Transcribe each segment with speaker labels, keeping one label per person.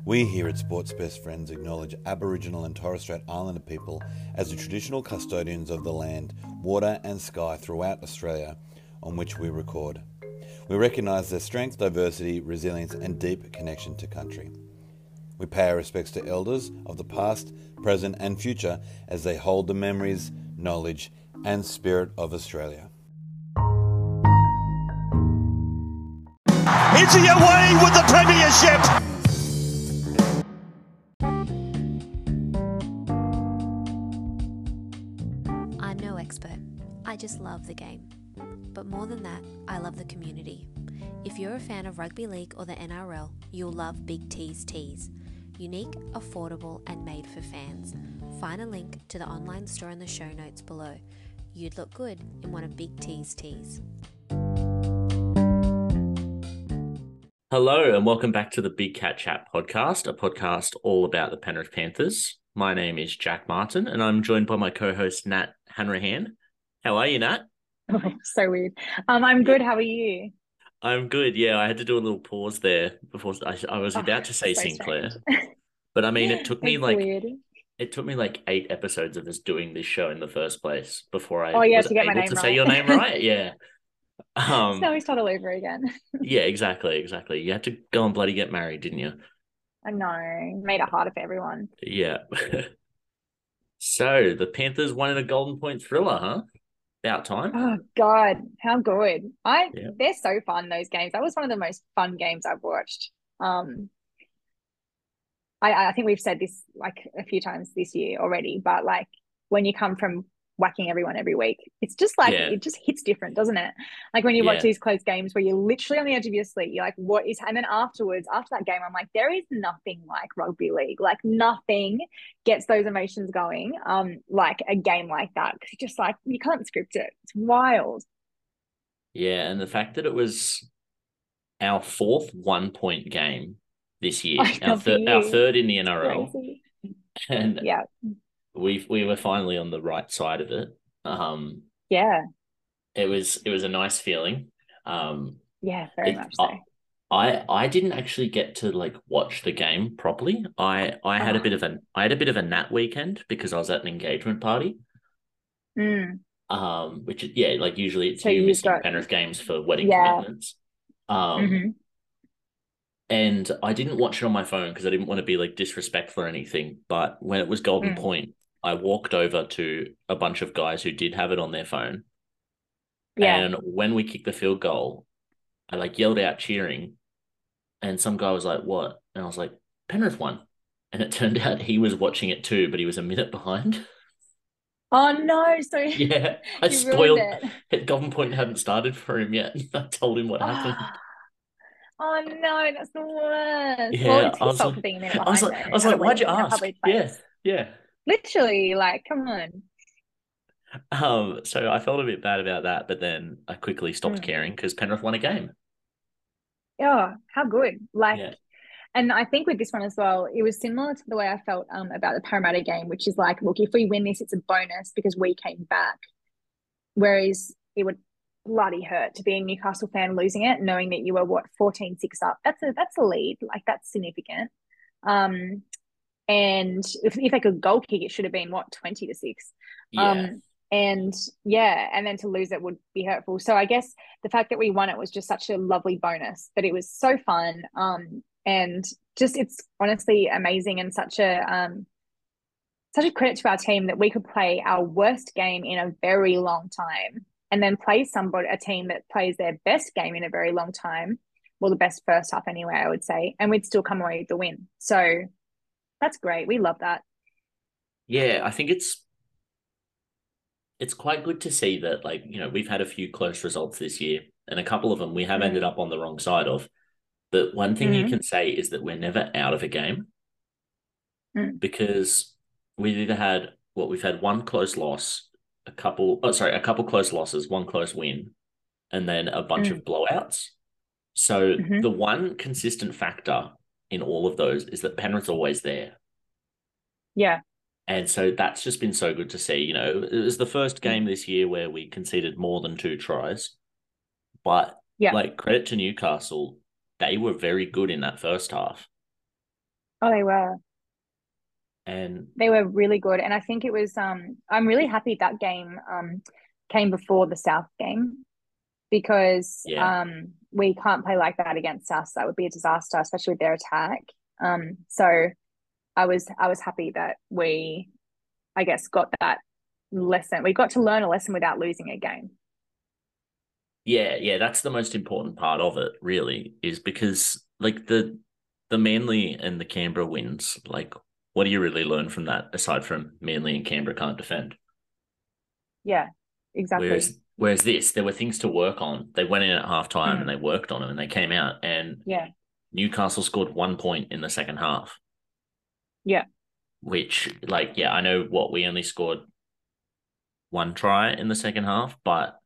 Speaker 1: We here at Sports Best Friends acknowledge Aboriginal and Torres Strait Islander people as the traditional custodians of the land, water and sky throughout Australia on which we record. We recognise their strength, diversity, resilience and deep connection to country. We pay our respects to elders of the past, present and future as they hold the memories, knowledge and spirit of Australia.
Speaker 2: Is he away with the premiership?
Speaker 3: I'm no expert. I just love the game. But more than that, I love the community. If you're a fan of rugby league or the NRL, you'll love Big T's Tees. Unique, affordable and made for fans. Find a link to the online store in the show notes below. You'd look good in one of Big T's tees.
Speaker 4: Hello and welcome back to the Big Cat Chat podcast, a podcast all about the Penrith Panthers. My name is Jack Martin and I'm joined by my co-host Nat Hanrahan. How are you, Nat?
Speaker 5: Oh, so weird. I'm good. How are you?
Speaker 4: I'm good. Yeah, I had to do a little pause there before I was about to say
Speaker 5: so
Speaker 4: Sinclair. But I mean, it took me
Speaker 5: weird.
Speaker 4: It took me like 8 episodes of us doing this show in the first place before I
Speaker 5: was
Speaker 4: to get my name
Speaker 5: right.
Speaker 4: say your name right. Yeah.
Speaker 5: So now we start all over again.
Speaker 4: Yeah, exactly. You had to go and bloody get married, didn't you?
Speaker 5: I know. Made it harder for everyone.
Speaker 4: Yeah. So the Panthers won in a Golden Point thriller, huh? About time.
Speaker 5: Oh God, how good!
Speaker 4: Yeah.
Speaker 5: They're so fun, those games. That was one of the most fun games I've watched. I think we've said this like a few times this year already, but like when you come from whacking everyone every week, it's just like it just hits different, doesn't it? Like when you watch these close games where you're literally on the edge of your seat, you're like, what is, and then afterwards, after that game, I'm like, there is nothing like rugby league. Like nothing gets those emotions going, like a game like that. Because just like you can't script it. It's wild.
Speaker 4: Yeah, and the fact that it was our 4th 1-point game this year, our third in the NRL,
Speaker 5: crazy.
Speaker 4: and
Speaker 5: yeah.
Speaker 4: We were finally on the right side of it.
Speaker 5: Yeah.
Speaker 4: It was a nice feeling.
Speaker 5: Yeah, very much so.
Speaker 4: I didn't actually get to like watch the game properly. I had a bit of a Nat weekend because I was at an engagement party. Which like usually it's you missing Penrith games for wedding commitments. And I didn't watch it on my phone because I didn't want to be like disrespectful or anything. But when it was Golden Point, I walked over to a bunch of guys who did have it on their phone. Yeah. And when we kicked the field goal, I like yelled out cheering. And some guy was like, what? And I was like, Penrith won. And it turned out he was watching it too, but he was a minute behind.
Speaker 5: Oh no. So
Speaker 4: yeah, I spoiled it. Golden Point hadn't started for him yet. I told him what happened.
Speaker 5: Oh no, that's the worst.
Speaker 4: Yeah,
Speaker 5: well, it's his fault for being a minute behind.
Speaker 4: I was like, why'd you ask? Yeah.
Speaker 5: Literally, like, come
Speaker 4: on. So I felt a bit bad about that, but then I quickly stopped caring because Penrith won a game.
Speaker 5: Oh, how good! And I think with this one as well, it was similar to the way I felt about the Parramatta game, which is like, look, if we win this, it's a bonus because we came back. Whereas it would bloody hurt to be a Newcastle fan losing it, knowing that you were 14-6 up. That's a lead. Like that's significant. And if they could goal kick, it should have been 20-6.
Speaker 4: Yeah.
Speaker 5: And then to lose it would be hurtful. So I guess the fact that we won it was just such a lovely bonus. But it was so fun. And just it's honestly amazing and such a credit to our team that we could play our worst game in a very long time and then play a team that plays their best game in a very long time. Well, the best first half anyway, I would say, and we'd still come away with the win. So that's great. We love that.
Speaker 4: Yeah, I think it's quite good to see that, like, you know, we've had a few close results this year and a couple of them we have ended up on the wrong side of. But one thing you can say is that we're never out of a game because we've had one close loss, a couple close losses, one close win, and then a bunch of blowouts. So the one consistent factor in all of those is that Penrith's always there.
Speaker 5: Yeah.
Speaker 4: And so that's just been so good to see. You know, it was the first game this year where we conceded more than 2 tries. But like credit to Newcastle, they were very good in that first half.
Speaker 5: Oh, they were.
Speaker 4: And
Speaker 5: They were really good. And I think it was I'm really happy that game came before the South game because
Speaker 4: yeah,
Speaker 5: we can't play like that against us. That would be a disaster, especially with their attack. So I was happy that we, I guess, got that lesson. We got to learn a lesson without losing a game.
Speaker 4: yeah, that's the most important part of it, really, is because like the Manly and the Canberra wins, like what do you really learn from that aside from Manly and Canberra can't defend?
Speaker 5: Yeah, exactly.
Speaker 4: Whereas this, there were things to work on. They went in at halftime and
Speaker 5: Mm,
Speaker 4: they worked on them and they came out and
Speaker 5: yeah,
Speaker 4: Newcastle scored 1 point in the second half,
Speaker 5: yeah,
Speaker 4: which like, yeah, I know what we only scored one try in the second half, but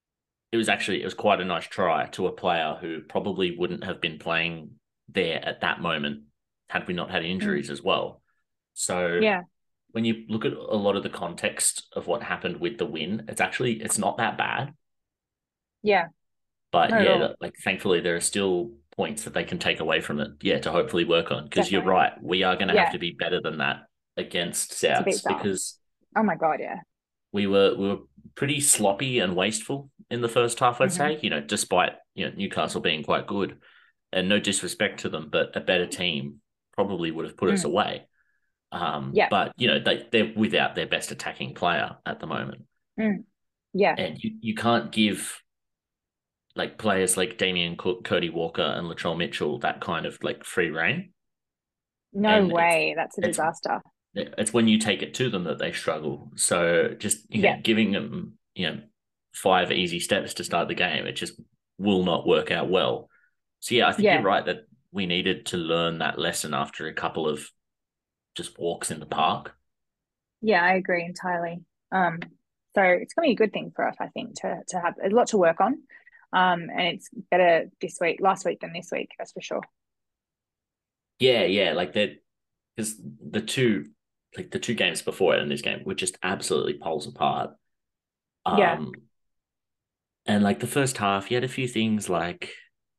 Speaker 4: it was quite a nice try to a player who probably wouldn't have been playing there at that moment had we not had
Speaker 5: mm,
Speaker 4: injuries as well. So
Speaker 5: yeah,
Speaker 4: when you look at a lot of the context of what happened with the win, it's not that bad.
Speaker 5: yeah.
Speaker 4: But
Speaker 5: Not at
Speaker 4: yeah,
Speaker 5: all.
Speaker 4: like thankfully there are still points that they can take away from it. Yeah, to hopefully work on. Because you're
Speaker 5: Definitely.
Speaker 4: right, we are going to have
Speaker 5: Yeah,
Speaker 4: to be better than that against
Speaker 5: to beat
Speaker 4: Souths
Speaker 5: South.
Speaker 4: because
Speaker 5: Oh my God, yeah.
Speaker 4: we were pretty sloppy and wasteful in the first half, I'd
Speaker 5: Hmm.
Speaker 4: say, despite, Newcastle being quite good. And no disrespect to them, but a better team probably would have put us
Speaker 5: Mm,
Speaker 4: away.
Speaker 5: yeah,
Speaker 4: But they're without their best attacking player at the moment.
Speaker 5: mm, yeah.
Speaker 4: And you can't give like players like Damien Cook, Cody Walker, and Latrell Mitchell that kind of like free reign.
Speaker 5: No
Speaker 4: And
Speaker 5: way. That's a
Speaker 4: it's
Speaker 5: disaster.
Speaker 4: it's when you take it to them that they struggle. So just
Speaker 5: Yeah,
Speaker 4: giving them 5 easy steps to start the game, it just will not work out well. So yeah, I think you're
Speaker 5: yeah,
Speaker 4: right that we needed to learn that lesson after a couple of just walks in the park.
Speaker 5: yeah. I agree entirely. So it's gonna be a good thing for us, I think, to have a lot to work on. And it's better last week than this week, that's for sure.
Speaker 4: Yeah, yeah, like that because the two games before it and this game were just absolutely poles apart.
Speaker 5: Yeah.
Speaker 4: Um, and like the first half, you had a few things like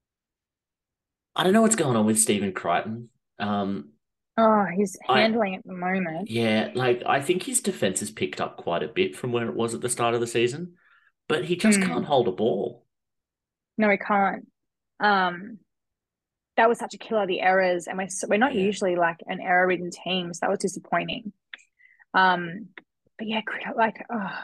Speaker 4: I don't know what's going on with Stephen Crichton. Um,
Speaker 5: Oh, he's
Speaker 4: I
Speaker 5: handling at the moment.
Speaker 4: Yeah, like I think his defense has picked up quite a bit from where it was at the start of the season, but he just can't
Speaker 5: Mm,
Speaker 4: hold a ball.
Speaker 5: no, he can't. Um, that was such a killer, the errors, and we're not
Speaker 4: Yeah.
Speaker 5: usually like an error-ridden team, so that was disappointing. Um, but yeah, like, oh,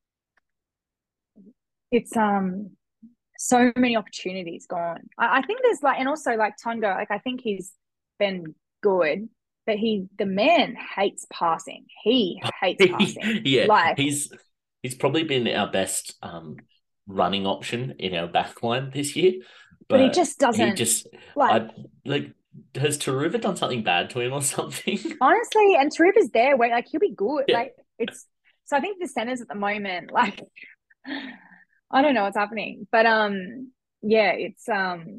Speaker 5: it's so many opportunities gone. I think there's like, and also like Tonga, like I think he's been good, but the man hates passing. He hates passing.
Speaker 4: Yeah,
Speaker 5: Like,
Speaker 4: he's probably been our best running option in our back line this year,
Speaker 5: but he
Speaker 4: but
Speaker 5: just
Speaker 4: he
Speaker 5: doesn't
Speaker 4: just
Speaker 5: like.
Speaker 4: I like has Taruva done something bad to him or something?
Speaker 5: Honestly, and Tarif is there where like he'll be good.
Speaker 4: Yeah.
Speaker 5: Like it's so I think the centers at the moment, like I don't know what's happening. But yeah, it's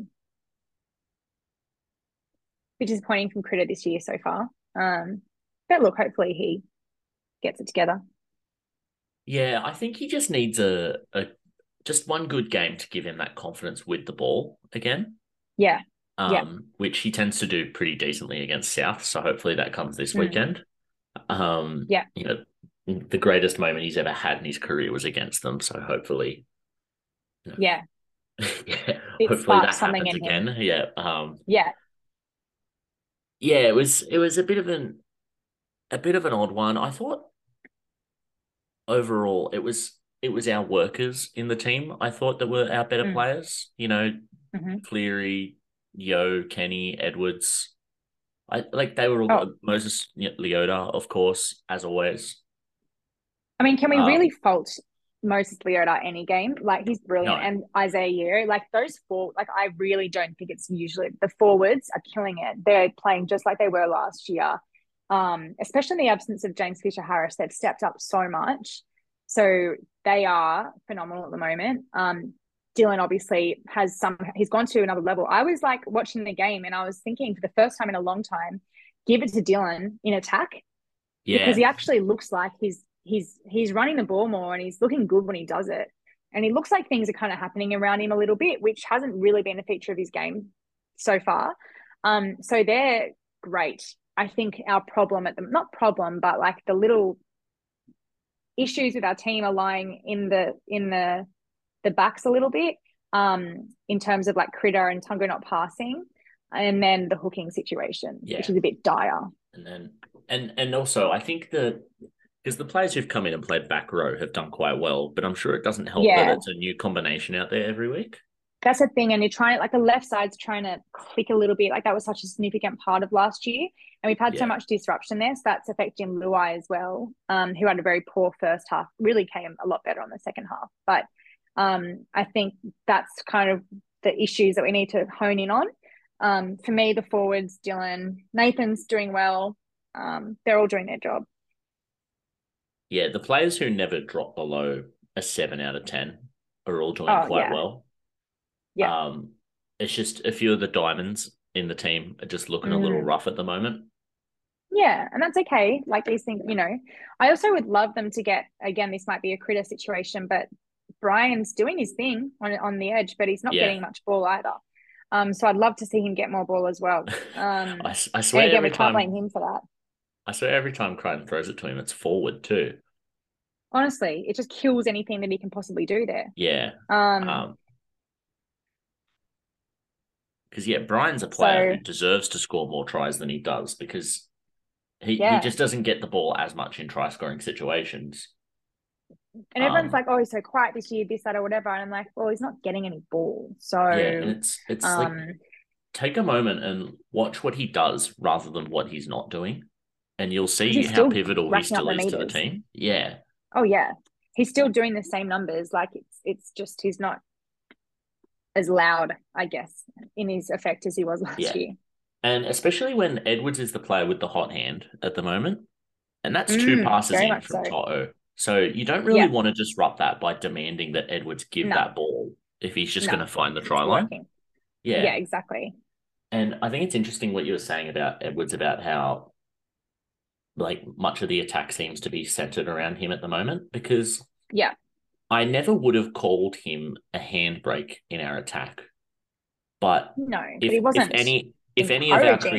Speaker 5: a bit disappointing from Critter this year so far. But look, hopefully he gets it together.
Speaker 4: Yeah, I think he just needs a just one good game to give him that confidence with the ball again.
Speaker 5: Yeah. Yeah.
Speaker 4: Which he tends to do pretty decently against South. So hopefully that comes this
Speaker 5: Mm,
Speaker 4: weekend. Um,
Speaker 5: yeah.
Speaker 4: you know, the greatest moment he's ever had in his career was against them. So hopefully, you
Speaker 5: Yeah.
Speaker 4: know, yeah,
Speaker 5: It
Speaker 4: hopefully
Speaker 5: sparks
Speaker 4: that
Speaker 5: something
Speaker 4: happens
Speaker 5: in him.
Speaker 4: again. Yeah.
Speaker 5: Yeah.
Speaker 4: Yeah, it was a bit of an odd one. I thought overall it was our workers in the team. I thought that were our better
Speaker 5: Mm,
Speaker 4: players.
Speaker 5: hmm.
Speaker 4: Cleary, Yo, Kenny, Edwards. I like they were
Speaker 5: Oh,
Speaker 4: all Moses Leota, of course, as always.
Speaker 5: I mean, can we really
Speaker 4: Um,
Speaker 5: fault Moses Leota any game? Like he's brilliant,
Speaker 4: no,
Speaker 5: and Isaiah Yeo, like those four. Like I really don't think it's usually the forwards are killing it. They're playing just like they were last year. Especially in the absence of James Fisher Harris, they've stepped up so much. So they are phenomenal at the moment. Dylan obviously he's gone to another level. I was like watching the game and I was thinking for the first time in a long time, give it to Dylan in attack because
Speaker 4: yeah,
Speaker 5: he actually looks like he's running the ball more and he's looking good when he does it. And he looks like things are kind of happening around him a little bit, which hasn't really been a feature of his game so far. So they're great. I think our problem not problem, but like the little issues with our team are lying in the backs a little bit, in terms of like Critter and Tonga not passing, and then the hooking situation, which is a bit dire.
Speaker 4: And then and also I think because the players who've come in and played back row have done quite well, but I'm sure it doesn't help that it's a new combination out there every week.
Speaker 5: That's the thing, and you're trying, like the left side's trying to click a little bit. Like that was such a significant part of last year, and we've had so much disruption there, so that's affecting Luai as well, who had a very poor first half. Really came a lot better on the second half, but I think that's kind of the issues that we need to hone in on. For me, the forwards, Dylan, Nathan's doing well. They're all doing their job.
Speaker 4: Yeah, the players who never drop below a 7 out of 10 are all doing quite well.
Speaker 5: Yeah.
Speaker 4: It's just a few of the diamonds in the team are just looking a little rough at the moment.
Speaker 5: Yeah, and that's okay. Like these things, I also would love them to get, again, this might be a Critter situation, but Brian's doing his thing on the edge, but he's not getting much ball either. So I'd love to see him get more ball as well.
Speaker 4: I swear
Speaker 5: again,
Speaker 4: every
Speaker 5: we
Speaker 4: time
Speaker 5: can't blame him for that.
Speaker 4: I swear every time Crichton throws it to him, it's forward too.
Speaker 5: Honestly, it just kills anything that he can possibly do there.
Speaker 4: Yeah. Because Brian's a player who deserves to score more tries than he does, because he just doesn't get the ball as much in try scoring situations.
Speaker 5: And everyone's like, oh, he's so quiet this year, this, that, or whatever. And I'm like, well, he's not getting any ball. So
Speaker 4: and it's like, take a moment and watch what he does rather than what he's not doing, and you'll see how pivotal he still is to the team. Yeah.
Speaker 5: Oh yeah, he's still doing the same numbers. Like it's just he's not as loud, I guess, in his effect as he was last year.
Speaker 4: And especially when Edwards is the player with the hot hand at the moment, and that's 2 passes in from To'o. So you don't really want to disrupt that by demanding that Edwards give that ball if he's just going to find the try line. Yeah,
Speaker 5: exactly.
Speaker 4: And I think it's interesting what you were saying about Edwards, about how like much of the attack seems to be centered around him at the moment, because I never would have called him a handbrake in our attack. But
Speaker 5: but he wasn't.
Speaker 4: If any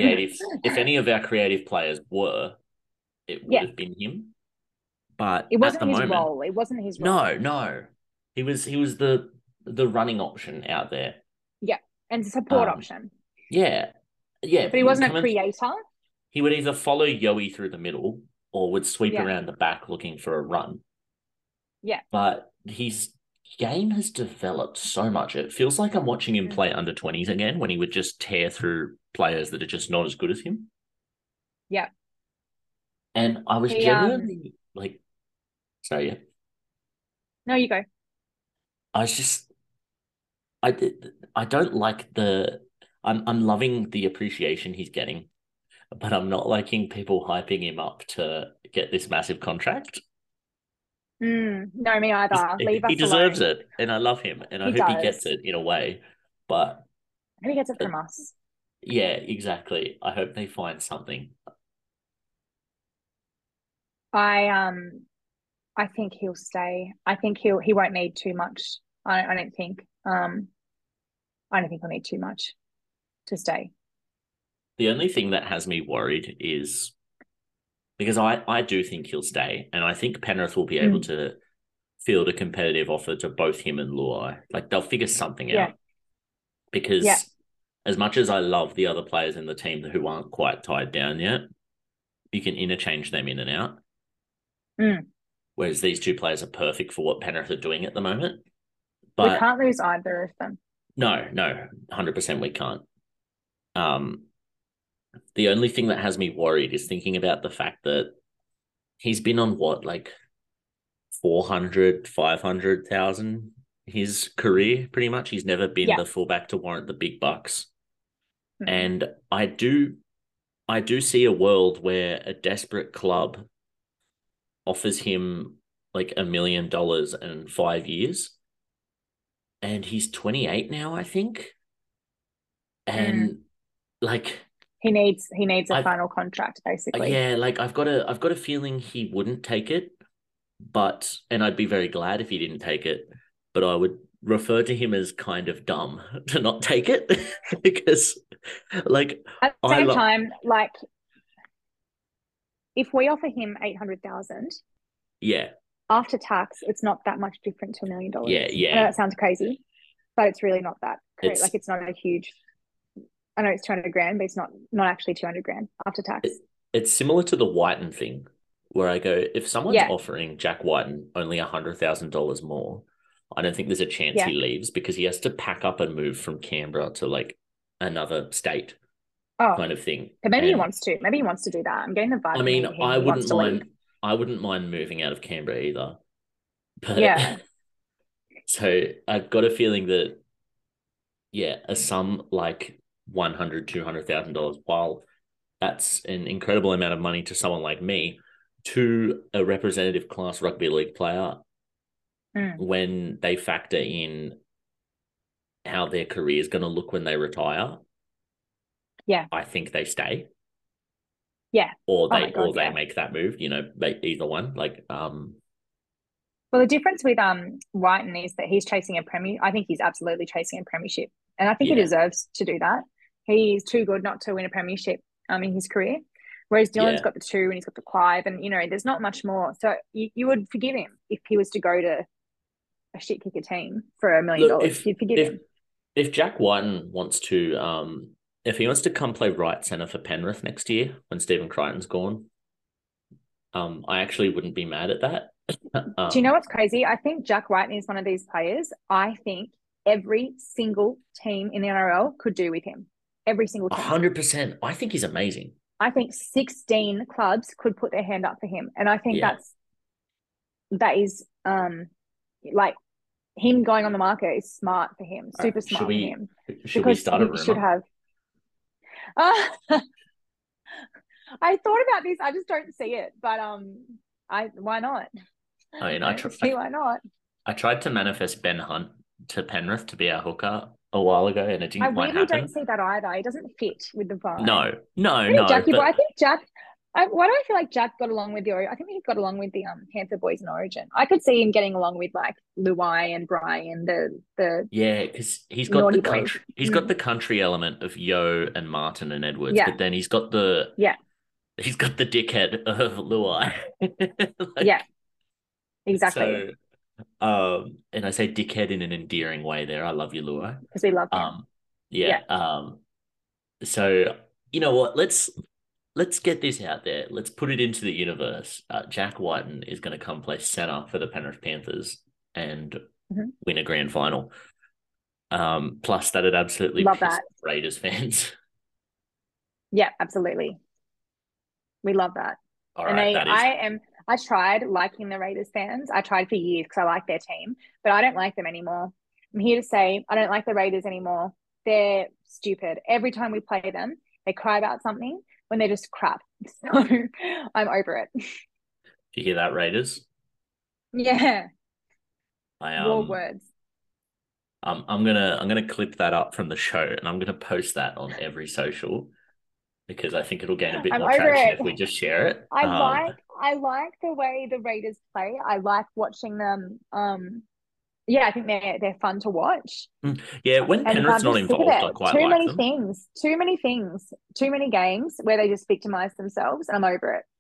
Speaker 4: of our creative players were, it would have been him. But
Speaker 5: it wasn't his role. It wasn't his role.
Speaker 4: No. He was the running option out there.
Speaker 5: Yeah. And the support option.
Speaker 4: Yeah.
Speaker 5: But he wasn't a creator.
Speaker 4: He would either follow Yowie through the middle or would sweep around the back looking for a run.
Speaker 5: Yeah.
Speaker 4: But his game has developed so much. It feels like I'm watching him play under 20s again, when he would just tear through players that are just not as good as him.
Speaker 5: Yeah.
Speaker 4: And I was genuinely like, sorry, yeah.
Speaker 5: No, you go.
Speaker 4: I was just, I don't like I'm loving the appreciation he's getting, but I'm not liking people hyping him up to get this massive contract.
Speaker 5: No, me either.
Speaker 4: He deserves it, and I love him, and I hope he gets it in a way. But
Speaker 5: I hope he gets it from us.
Speaker 4: Yeah, exactly. I hope they find something.
Speaker 5: I think he'll stay. I think he won't need too much. I don't think. I don't think he'll need too much to stay.
Speaker 4: The only thing that has me worried is, because I do think he'll stay, and I think Penrith will be able to field a competitive offer to both him and Luai. Like, they'll figure something out. Because as much as I love the other players in the team who aren't quite tied down yet, you can interchange them in and out. Whereas these 2 players are perfect for what Penrith are doing at the moment. But
Speaker 5: we can't lose either of them.
Speaker 4: No, 100% we can't. The only thing that has me worried is thinking about the fact that he's been on like 400, 500,000 his career, pretty much. He's never been the fullback to warrant the big bucks. And I do see a world where a desperate club offers him like $1 million and 5 years. And he's 28 now, I think. And like,
Speaker 5: he needs a final contract, basically.
Speaker 4: Yeah, like I've got a feeling he wouldn't take it, and I'd be very glad if he didn't take it, but I would refer to him as kind of dumb to not take it because Like,
Speaker 5: At the
Speaker 4: I
Speaker 5: same
Speaker 4: love,
Speaker 5: time, like if we offer him 800,000
Speaker 4: yeah,
Speaker 5: after tax, it's not that much different to
Speaker 4: yeah,
Speaker 5: $1 million. I know
Speaker 4: yeah.
Speaker 5: that sounds crazy, but it's really not that crazy.
Speaker 4: It's
Speaker 5: Like it's not a huge. I know it's 200 grand, but it's not actually 200 grand after tax.
Speaker 4: it's similar to the Whiten thing, where I go, if someone's
Speaker 5: Yeah,
Speaker 4: offering Jack Whiten only $100,000 more, I don't think there's a chance
Speaker 5: yeah.
Speaker 4: he leaves because he has to pack up and move from Canberra to like another state
Speaker 5: Oh,
Speaker 4: kind of thing.
Speaker 5: but maybe he
Speaker 4: And
Speaker 5: wants to. Maybe he wants to do that. I'm getting the vibe
Speaker 4: I
Speaker 5: from
Speaker 4: mean,
Speaker 5: him. He wants to leave.
Speaker 4: I wouldn't mind moving out of Canberra either. But
Speaker 5: Yeah,
Speaker 4: so I've got a feeling that, yeah, a sum like 100, $200,000, while that's an incredible amount of money to someone like me, to a representative class rugby league player,
Speaker 5: mm.
Speaker 4: when they factor in how their career is going to look when they retire,
Speaker 5: Yeah,
Speaker 4: I think they stay,
Speaker 5: yeah.
Speaker 4: or
Speaker 5: Oh my God,
Speaker 4: they
Speaker 5: yeah.
Speaker 4: make that move. Either one.
Speaker 5: Well, the difference with Whiten is that he's chasing a premier. I think he's absolutely chasing a premiership, and I think he
Speaker 4: Yeah,
Speaker 5: deserves to do that. He is too good not to win a premiership in his career. Whereas Dylan's
Speaker 4: yeah.
Speaker 5: got the two and he's got the Clive, and there's not much more. So you would forgive him if he was to go to a shit kicker team for $1 million.
Speaker 4: Look,
Speaker 5: You'd forgive him.
Speaker 4: if Jack Whiten wants to, if he wants to come play right centre for Penrith next year when Stephen Crichton's gone, I actually wouldn't be mad at that.
Speaker 5: Do you know what's crazy? I think Jack Whiten is one of these players. I think every single team in the NRL could do with him. Every single team.
Speaker 4: 100%. I think he's amazing.
Speaker 5: I think 16 clubs could put their hand up for him. And I think
Speaker 4: Yeah.
Speaker 5: that is like him going on the market is smart for him, super
Speaker 4: Should
Speaker 5: smart for him.
Speaker 4: should we
Speaker 5: Because
Speaker 4: start a
Speaker 5: he should
Speaker 4: rumor?
Speaker 5: have. I thought about this. I just don't see it. But why not?
Speaker 4: I mean,
Speaker 5: I don't see why not.
Speaker 4: I tried to manifest Ben Hunt to Penrith to be our hooker a while ago, and it
Speaker 5: I
Speaker 4: didn't quite
Speaker 5: really don't
Speaker 4: happen.
Speaker 5: see that either. He doesn't fit with the vibe.
Speaker 4: No,
Speaker 5: Maybe Jackie, but I
Speaker 4: but
Speaker 5: think Jack. Why do I feel like Jack got along with I think he got along with the Panther boys in Origin. I could see him getting along with like Luai and Brian, the
Speaker 4: yeah, because he's got the
Speaker 5: naughty boys.
Speaker 4: country. He's got the country element of Yo and Martin and Edwards,
Speaker 5: Yeah,
Speaker 4: but then he's got
Speaker 5: yeah,
Speaker 4: the dickhead of Luai.
Speaker 5: yeah, exactly.
Speaker 4: And I say dickhead in an endearing way there. I love you, Luai.
Speaker 5: Because we love him.
Speaker 4: Yeah.
Speaker 5: Yeah.
Speaker 4: So you know what? Let's get this out there. Let's put it into the universe. Jack Whiten is going to come play center for the Penrith Panthers and win a grand final. Plus, that'd absolutely
Speaker 5: Love
Speaker 4: piss
Speaker 5: that.
Speaker 4: off Raiders fans.
Speaker 5: Yeah, absolutely. We love that.
Speaker 4: All
Speaker 5: And
Speaker 4: right,
Speaker 5: I tried liking the Raiders fans. I tried for years because I like their team, but I don't like them anymore. I'm here to say I don't like the Raiders anymore. They're stupid. Every time we play them, they cry about something when they're just crap. So I'm over it.
Speaker 4: Do you hear that, Raiders?
Speaker 5: Yeah.
Speaker 4: I
Speaker 5: War words.
Speaker 4: I'm gonna clip that up from the show and I'm gonna post that on every social because I think it'll gain a bit
Speaker 5: I'm
Speaker 4: more
Speaker 5: over
Speaker 4: traction
Speaker 5: it.
Speaker 4: if we just share it.
Speaker 5: I like the way the Raiders play. I like watching them. Yeah, I think they're fun to watch.
Speaker 4: Yeah, when
Speaker 5: And
Speaker 4: Penrith's
Speaker 5: I'm
Speaker 4: not
Speaker 5: just sick of
Speaker 4: involved, I
Speaker 5: it.
Speaker 4: quite
Speaker 5: Too
Speaker 4: like
Speaker 5: many
Speaker 4: them.
Speaker 5: things, too many games where they just victimize themselves, and I'm over it.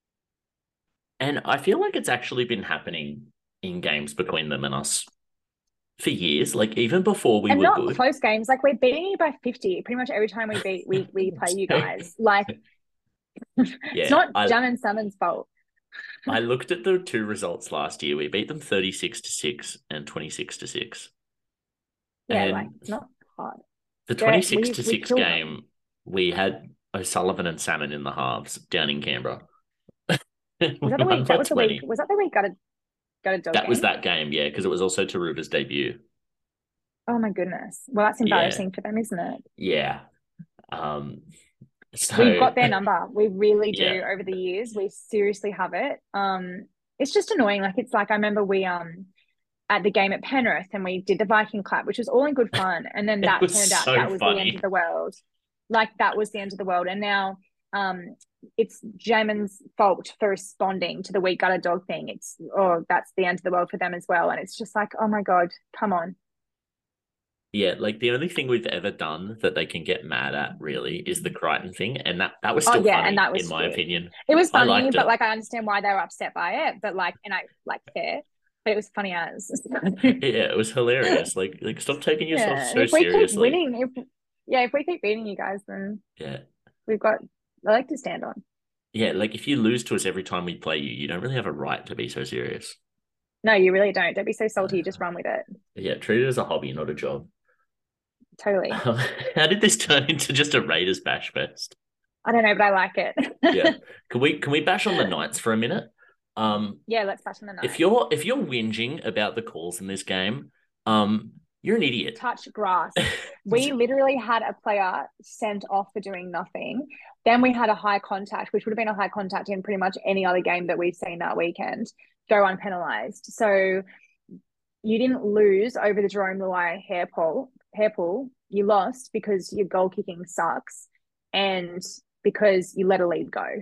Speaker 4: And I feel like it's actually been happening in games between them and us for years, like even before we
Speaker 5: And
Speaker 4: were
Speaker 5: not
Speaker 4: good.
Speaker 5: close games. Like we're beating you by 50 pretty much every time we play you guys. Like it's
Speaker 4: Yeah,
Speaker 5: not Jam and Salmon's fault.
Speaker 4: I looked at the two results last year. We beat them 36-6 and 26-6.
Speaker 5: Yeah,
Speaker 4: And
Speaker 5: like it's not hard.
Speaker 4: the
Speaker 5: We
Speaker 4: 26-6
Speaker 5: killed
Speaker 4: game,
Speaker 5: them.
Speaker 4: we had O'Sullivan and Salmon in the halves down in Canberra.
Speaker 5: Was that the week? That was the week. Was that the week? Got a dog
Speaker 4: That
Speaker 5: game?
Speaker 4: was that game, yeah, because it was also Taruva's debut.
Speaker 5: Oh my goodness. Well, that's embarrassing for them, isn't it?
Speaker 4: Yeah. So
Speaker 5: We've got their number. We really do
Speaker 4: yeah.
Speaker 5: over the years. We seriously have it. It's just annoying. Like it's like I remember we at the game at Penrith and we did the Viking clap, which was all in good fun. And then that
Speaker 4: was
Speaker 5: turned out
Speaker 4: so
Speaker 5: that was the end
Speaker 4: funny.
Speaker 5: of the world. Like that was the end of the world. And now it's Jamin's fault for responding to the we got a dog thing. That's the end of the world for them as well. And it's just like, oh my God, come on.
Speaker 4: Yeah, like the only thing we've ever done that they can get mad at really is the Crichton thing, and that was
Speaker 5: Oh
Speaker 4: still
Speaker 5: yeah, and
Speaker 4: funny
Speaker 5: that was
Speaker 4: in my
Speaker 5: stupid.
Speaker 4: opinion.
Speaker 5: It was
Speaker 4: I
Speaker 5: funny,
Speaker 4: liked
Speaker 5: but
Speaker 4: it.
Speaker 5: like I understand why they were upset by it. But like, and I like fair, but it was funny as.
Speaker 4: Yeah, it was hilarious. Like stop taking yourself
Speaker 5: Yeah, and
Speaker 4: so
Speaker 5: if we keep
Speaker 4: seriously.
Speaker 5: winning, if we keep beating you guys, then
Speaker 4: Yeah.
Speaker 5: we've got a leg to stand on.
Speaker 4: Yeah, like if you lose to us every time we play you, you don't really have a right to be so serious.
Speaker 5: No, you really don't. Don't be so salty. You
Speaker 4: Uh,
Speaker 5: just run with it.
Speaker 4: yeah, treat it as a hobby, not a job.
Speaker 5: Totally.
Speaker 4: How did this turn into just a Raiders bash fest?
Speaker 5: I don't know, but I like
Speaker 4: Yeah.
Speaker 5: it.
Speaker 4: Can we bash on the Knights for a minute? Um,
Speaker 5: Yeah, let's bash in the
Speaker 4: if
Speaker 5: night.
Speaker 4: you're whinging about the calls in this game, you're an idiot.
Speaker 5: Touch grass. We literally had a player sent off for doing nothing. Then we had a high contact, which would have been a high contact in pretty much any other game that we've seen that weekend, go unpenalized. So you didn't lose over the Jerome Luai hair pull. You lost because your goal kicking sucks and because you let a lead go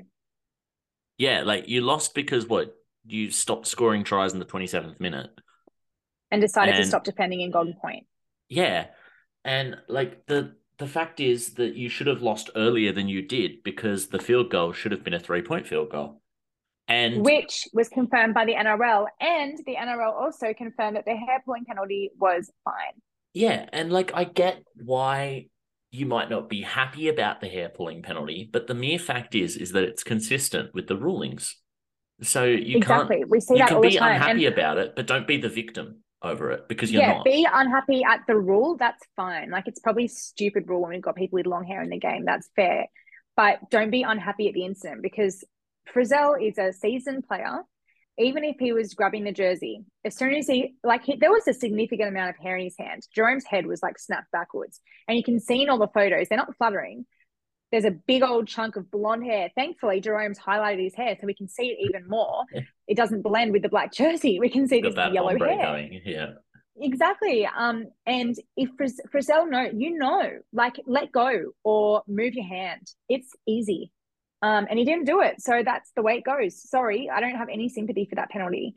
Speaker 4: Yeah, like you lost because what? You stopped scoring tries in the 27th minute.
Speaker 5: and decided to
Speaker 4: And
Speaker 5: stop defending in Golden Point.
Speaker 4: yeah, and like the fact is that you should have lost earlier than you did because the field goal should have been a 3-point field goal. And
Speaker 5: Which was confirmed by the NRL, and the NRL also confirmed that the hair pulling penalty was fine.
Speaker 4: yeah, and like I get why you might not be happy about the hair pulling penalty, but the mere fact is that it's consistent with the rulings. So
Speaker 5: Exactly. We see
Speaker 4: you
Speaker 5: that
Speaker 4: can
Speaker 5: all the
Speaker 4: be
Speaker 5: time.
Speaker 4: unhappy
Speaker 5: And
Speaker 4: about it, but don't be the victim over it because you're
Speaker 5: yeah,
Speaker 4: not.
Speaker 5: be unhappy at the rule. That's fine. Like it's probably a stupid rule when we've got people with long hair in the game. That's fair. But don't be unhappy at the incident because Frizzell is a seasoned player. Even if he was grabbing the jersey, as soon as there was a significant amount of hair in his hand. Jerome's head was like snapped backwards. And you can see in all the photos, they're not fluttering. There's a big old chunk of blonde hair. Thankfully, Jerome's highlighted his hair so we can see it even more. It doesn't blend with the black jersey. We can see
Speaker 4: Got
Speaker 5: this
Speaker 4: that
Speaker 5: yellow
Speaker 4: ombre
Speaker 5: hair.
Speaker 4: going. Yeah.
Speaker 5: Exactly. And if Frizzell like let go or move your hand. It's easy. And he didn't do it. So that's the way it goes. Sorry, I don't have any sympathy for that penalty.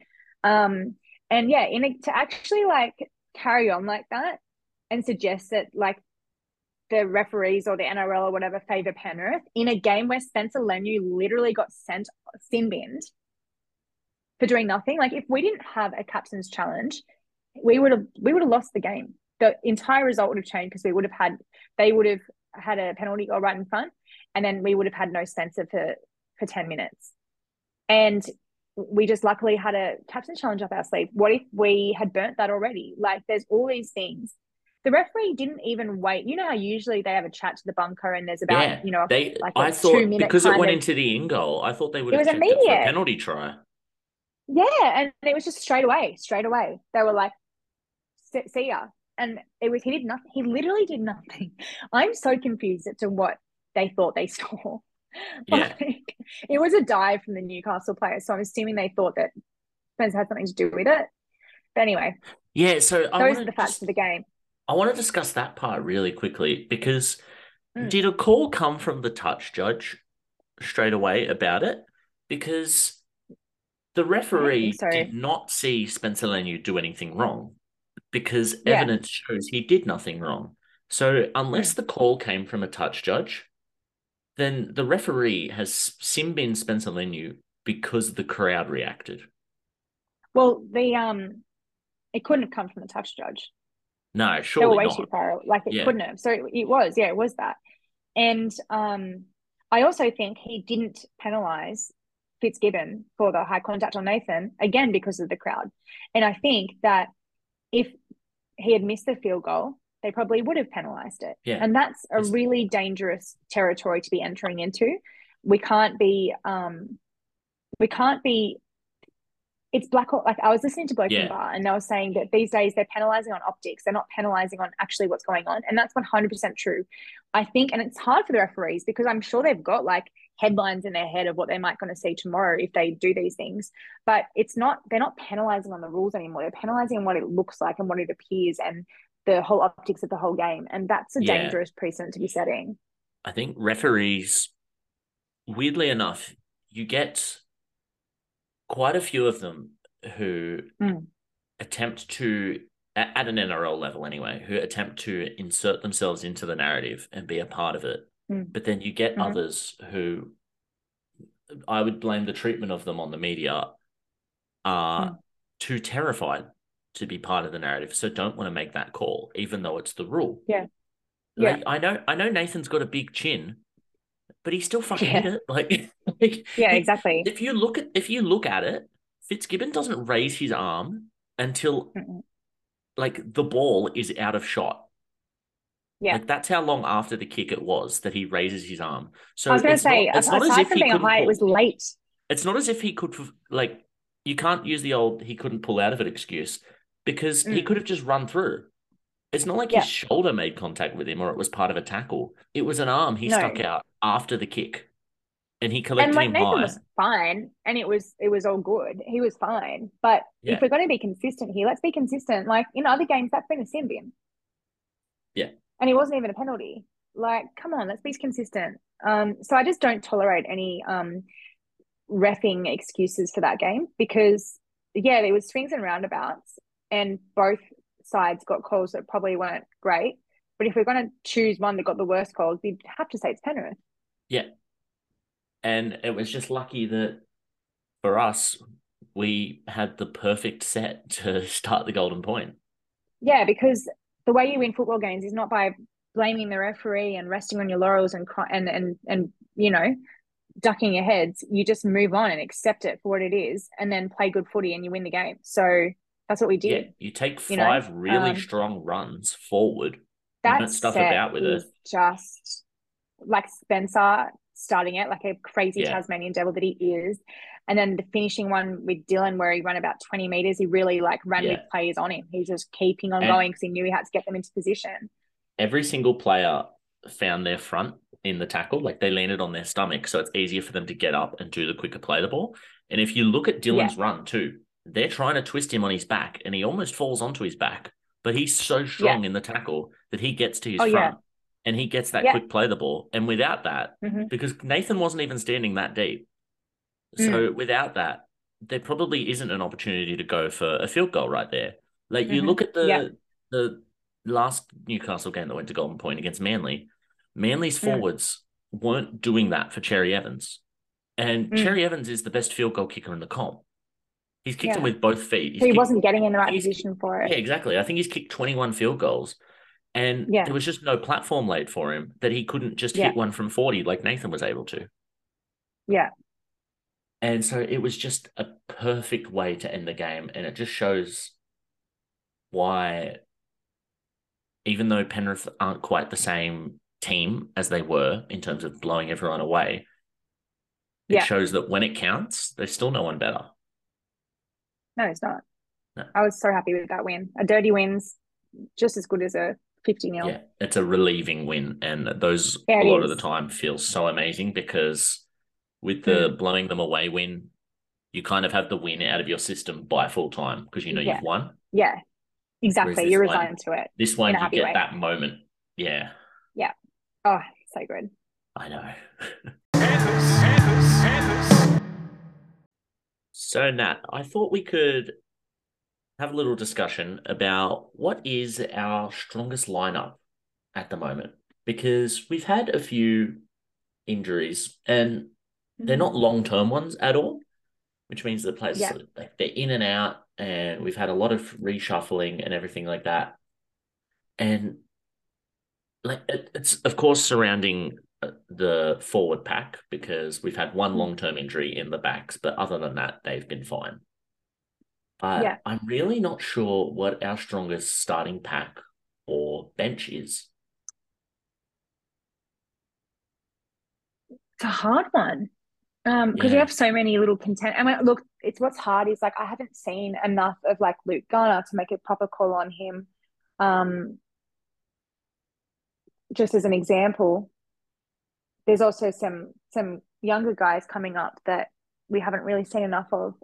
Speaker 5: And yeah, to actually like carry on like that and suggest that like the referees or the NRL or whatever favor Penrith in a game where Spencer Leniu literally got sin binned for doing nothing. Like if we didn't have a captain's challenge, we would have lost the game. The entire result would have changed because they would have had a penalty goal right in front, and then we would have had no Spencer for 10 minutes. And we just luckily had a captain's challenge up our sleeve. What if we had burnt that already? Like there's all these things. The referee didn't even wait. You know how usually they have a chat to the bunker and there's about,
Speaker 4: Yeah.
Speaker 5: like a
Speaker 4: I
Speaker 5: two
Speaker 4: thought
Speaker 5: minute
Speaker 4: because it
Speaker 5: kind
Speaker 4: went
Speaker 5: of,
Speaker 4: into the in goal, I thought they would
Speaker 5: it
Speaker 4: have
Speaker 5: was
Speaker 4: checked it for a
Speaker 5: immediate.
Speaker 4: penalty try.
Speaker 5: Yeah. And it was just straight away. They were like, see ya. And he did nothing. He literally did nothing. I'm so confused as to what they thought they saw.
Speaker 4: Yeah.
Speaker 5: Like, it was a dive from the Newcastle player. So I'm assuming they thought that Spence had something to do with it. But anyway,
Speaker 4: Yeah, so
Speaker 5: those are the facts of the game.
Speaker 4: I want to discuss that part really quickly because
Speaker 5: Mm.
Speaker 4: did a call come from the touch judge straight away about it? Because the
Speaker 5: I don't think
Speaker 4: referee
Speaker 5: so.
Speaker 4: did not see Spencer Leniu do anything wrong because
Speaker 5: Yeah.
Speaker 4: evidence shows he did nothing wrong. So unless
Speaker 5: Mm.
Speaker 4: the call came from a touch judge, then the referee has sin bin Spencer Leniu because the crowd reacted.
Speaker 5: Well, it couldn't have come from the touch judge.
Speaker 4: No,
Speaker 5: They were
Speaker 4: surely
Speaker 5: way
Speaker 4: not.
Speaker 5: too far. Like it
Speaker 4: Yeah.
Speaker 5: couldn't have. So it was that. And I also think he didn't penalise Fitzgibbon for the high contact on Nathan, again, because of the crowd. And I think that if he had missed the field goal, they probably would have penalised it.
Speaker 4: Yeah.
Speaker 5: And that's a really dangerous territory to be entering into. We can't be it's black. Like I was listening to Bloke in
Speaker 4: Yeah.
Speaker 5: Bar and they were saying that these days they're penalizing on optics. They're not penalizing on actually what's going on. And that's 100% true. I think, and it's hard for the referees because I'm sure they've got like headlines in their head of what they might going to see tomorrow if they do these things. But they're not penalizing on the rules anymore. They're penalizing on what it looks like and what it appears and the whole optics of the whole game. And that's a
Speaker 4: Yeah.
Speaker 5: dangerous precedent to be setting.
Speaker 4: I think referees, weirdly enough, you get quite a few of them who attempt to at an NRL level anyway, who attempt to insert themselves into the narrative and be a part of it. But then you get others who I would blame the treatment of them on the media are too terrified to be part of the narrative, so don't want to make that call, even though it's the rule.
Speaker 5: Yeah.
Speaker 4: Like, I know Nathan's got a big chin, but he still fucking hit it. Like
Speaker 5: yeah, exactly.
Speaker 4: If you look at it, Fitzgibbon doesn't raise his arm until like the ball is out of shot.
Speaker 5: Yeah.
Speaker 4: Like that's how long after the kick it was that he raises his arm. So
Speaker 5: I was going to say,
Speaker 4: it's not as if
Speaker 5: from
Speaker 4: he
Speaker 5: being
Speaker 4: couldn't
Speaker 5: high, it was late.
Speaker 4: It's not as if he could, like, you can't use the old he couldn't pull out of it excuse, because he could have just run through. It's not like his shoulder made contact with him or it was part of a tackle. It was an arm he stuck out after the kick, and he collected him
Speaker 5: Nathan
Speaker 4: high.
Speaker 5: was fine, and it was all good. He was fine. But if we're going to be consistent here, let's be consistent. Like in other games, that's been a sin bin.
Speaker 4: Yeah.
Speaker 5: And it wasn't even a penalty. Like, come on, let's be consistent. So I just don't tolerate any reffing excuses for that game because, there was swings and roundabouts and both sides got calls that probably weren't great. But if we're going to choose one that got the worst calls, we'd have to say it's Penrith.
Speaker 4: Yeah. And it was just lucky that for us, we had the perfect set to start the Golden Point.
Speaker 5: Yeah, because the way you win football games is not by blaming the referee and resting on your laurels and ducking your heads. You just move on and accept it for what it is, and then play good footy and you win the game. So that's what we did.
Speaker 4: Yeah, you take five really strong runs forward. You don't stuff about with it.
Speaker 5: Just like Spencer starting it like a crazy Tasmanian devil that he is. And then the finishing one with Dylan where he ran about 20 metres, he really ran with players on him. He's just keeping on going because he knew he had to get them into position.
Speaker 4: Every single player found their front in the tackle, like they landed on their stomach, so it's easier for them to get up and do the quicker play the ball. And if you look at Dylan's run too, they're trying to twist him on his back and he almost falls onto his back, but he's so strong in the tackle that he gets to his front and he gets that quick play the ball. And without that, because Nathan wasn't even standing that deep, so without that, there probably isn't an opportunity to go for a field goal right there. Like you look at the last Newcastle game that went to Golden Point against Manly, Manly's forwards weren't doing that for Cherry Evans. And Cherry Evans is the best field goal kicker in the comp. He's kicked him with both feet.
Speaker 5: He wasn't getting in the right position for it.
Speaker 4: Yeah, exactly. I think he's kicked 21 field goals. And there was just no platform laid for him that he couldn't just hit one from 40 like Nathan was able to.
Speaker 5: Yeah.
Speaker 4: And so it was just a perfect way to end the game. And it just shows why, even though Penrith aren't quite the same team as they were in terms of blowing everyone away, it shows that when it counts, there's still no one better.
Speaker 5: No, it's not.
Speaker 4: No.
Speaker 5: I was so happy with that win. A dirty win's just as good as a 50-0.
Speaker 4: Yeah, it's a relieving win. And those a lot of the time feel so amazing because with the blowing them away win, you kind of have the win out of your system by full time because you know you've won.
Speaker 5: Yeah, exactly. You're resigned to it.
Speaker 4: This one, you get that moment. Yeah.
Speaker 5: Yeah. Oh, so good.
Speaker 4: I know. So, Nat, I thought we could have a little discussion about what is our strongest lineup at the moment, because we've had a few injuries and they're not long-term ones at all, which means the players like they're in and out, and we've had a lot of reshuffling and everything like that. And like it's of course surrounding the forward pack because we've had one long-term injury in the backs, but other than that, they've been fine. But I'm really not sure what our strongest starting pack or bench is.
Speaker 5: It's a hard one because we have so many little I mean, look, it's what's hard is like I haven't seen enough of like Luke Garner to make a proper call on him. Just as an example, there's also some younger guys coming up that we haven't really seen enough of.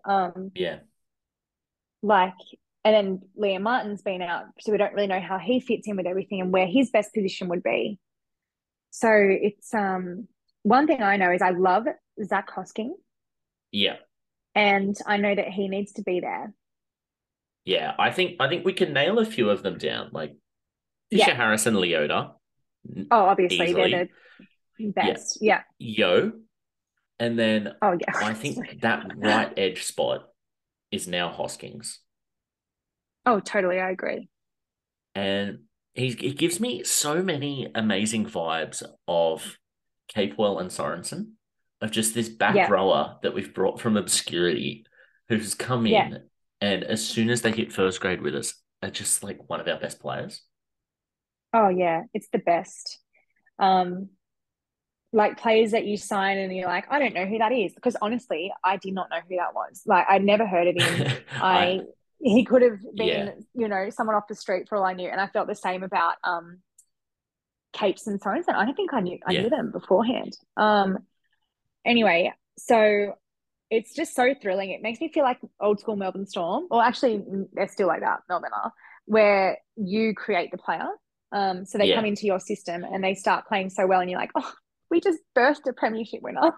Speaker 5: Like, and then Liam Martin's been out, so we don't really know how he fits in with everything and where his best position would be. So it's one thing I know is I love Zach Hosking.
Speaker 4: Yeah.
Speaker 5: And I know that he needs to be there.
Speaker 4: Yeah, I think we can nail a few of them down, like Fisher
Speaker 5: Yeah.
Speaker 4: Harris and Leota,
Speaker 5: Oh, obviously they're
Speaker 4: easily.
Speaker 5: the
Speaker 4: Yeah,
Speaker 5: best. Yeah.
Speaker 4: Yo, and then
Speaker 5: Oh, yeah.
Speaker 4: I think that right edge spot is now Hoskins,
Speaker 5: Oh, totally. I agree.
Speaker 4: and he gives me so many amazing vibes of Capewell and Sorensen, of just this back
Speaker 5: Yeah.
Speaker 4: rower that we've brought from obscurity, who's come
Speaker 5: Yeah.
Speaker 4: in, and as soon as they hit first grade with us, are just like one of our best players.
Speaker 5: Oh, yeah. It's the best. Um, like players that you sign and you're like, I don't know who that is. Because honestly, I did not know who that was. Like I'd never heard of him.
Speaker 4: I
Speaker 5: He could have
Speaker 4: yeah,
Speaker 5: been, someone off the street for all I knew. And I felt the same about Capes and Sorensen. I don't think I
Speaker 4: yeah,
Speaker 5: knew them beforehand. Anyway, so it's just so thrilling. It makes me feel like old school Melbourne Storm, or actually they're still like that, Melbourne are, where you create the player. So they come
Speaker 4: yeah,
Speaker 5: into your system and they start playing so well, and you're like, oh, we just burst a premiership winner.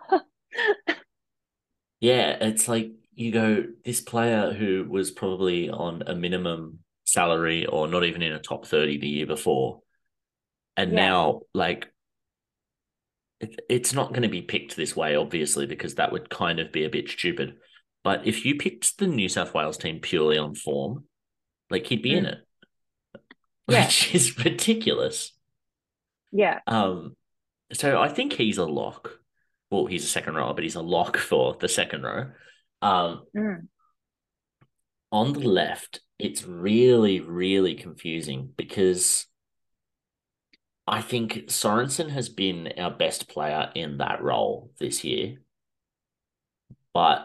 Speaker 4: yeah. It's like you go, this player who was probably on a minimum salary or not even in a top 30 the year before, and
Speaker 5: Yeah,
Speaker 4: now like it's not going to be picked this way, obviously, because that would kind of be a bit stupid. But if you picked the New South Wales team purely on form, like he'd be in
Speaker 5: mm.
Speaker 4: it,
Speaker 5: Yeah,
Speaker 4: which is ridiculous.
Speaker 5: yeah,
Speaker 4: Um, so I think he's a lock. Well, he's a second rower, but he's a lock for the second row. Um,
Speaker 5: mm.
Speaker 4: on the left, it's really, really confusing because I think Sorensen has been our best player in that role this year. But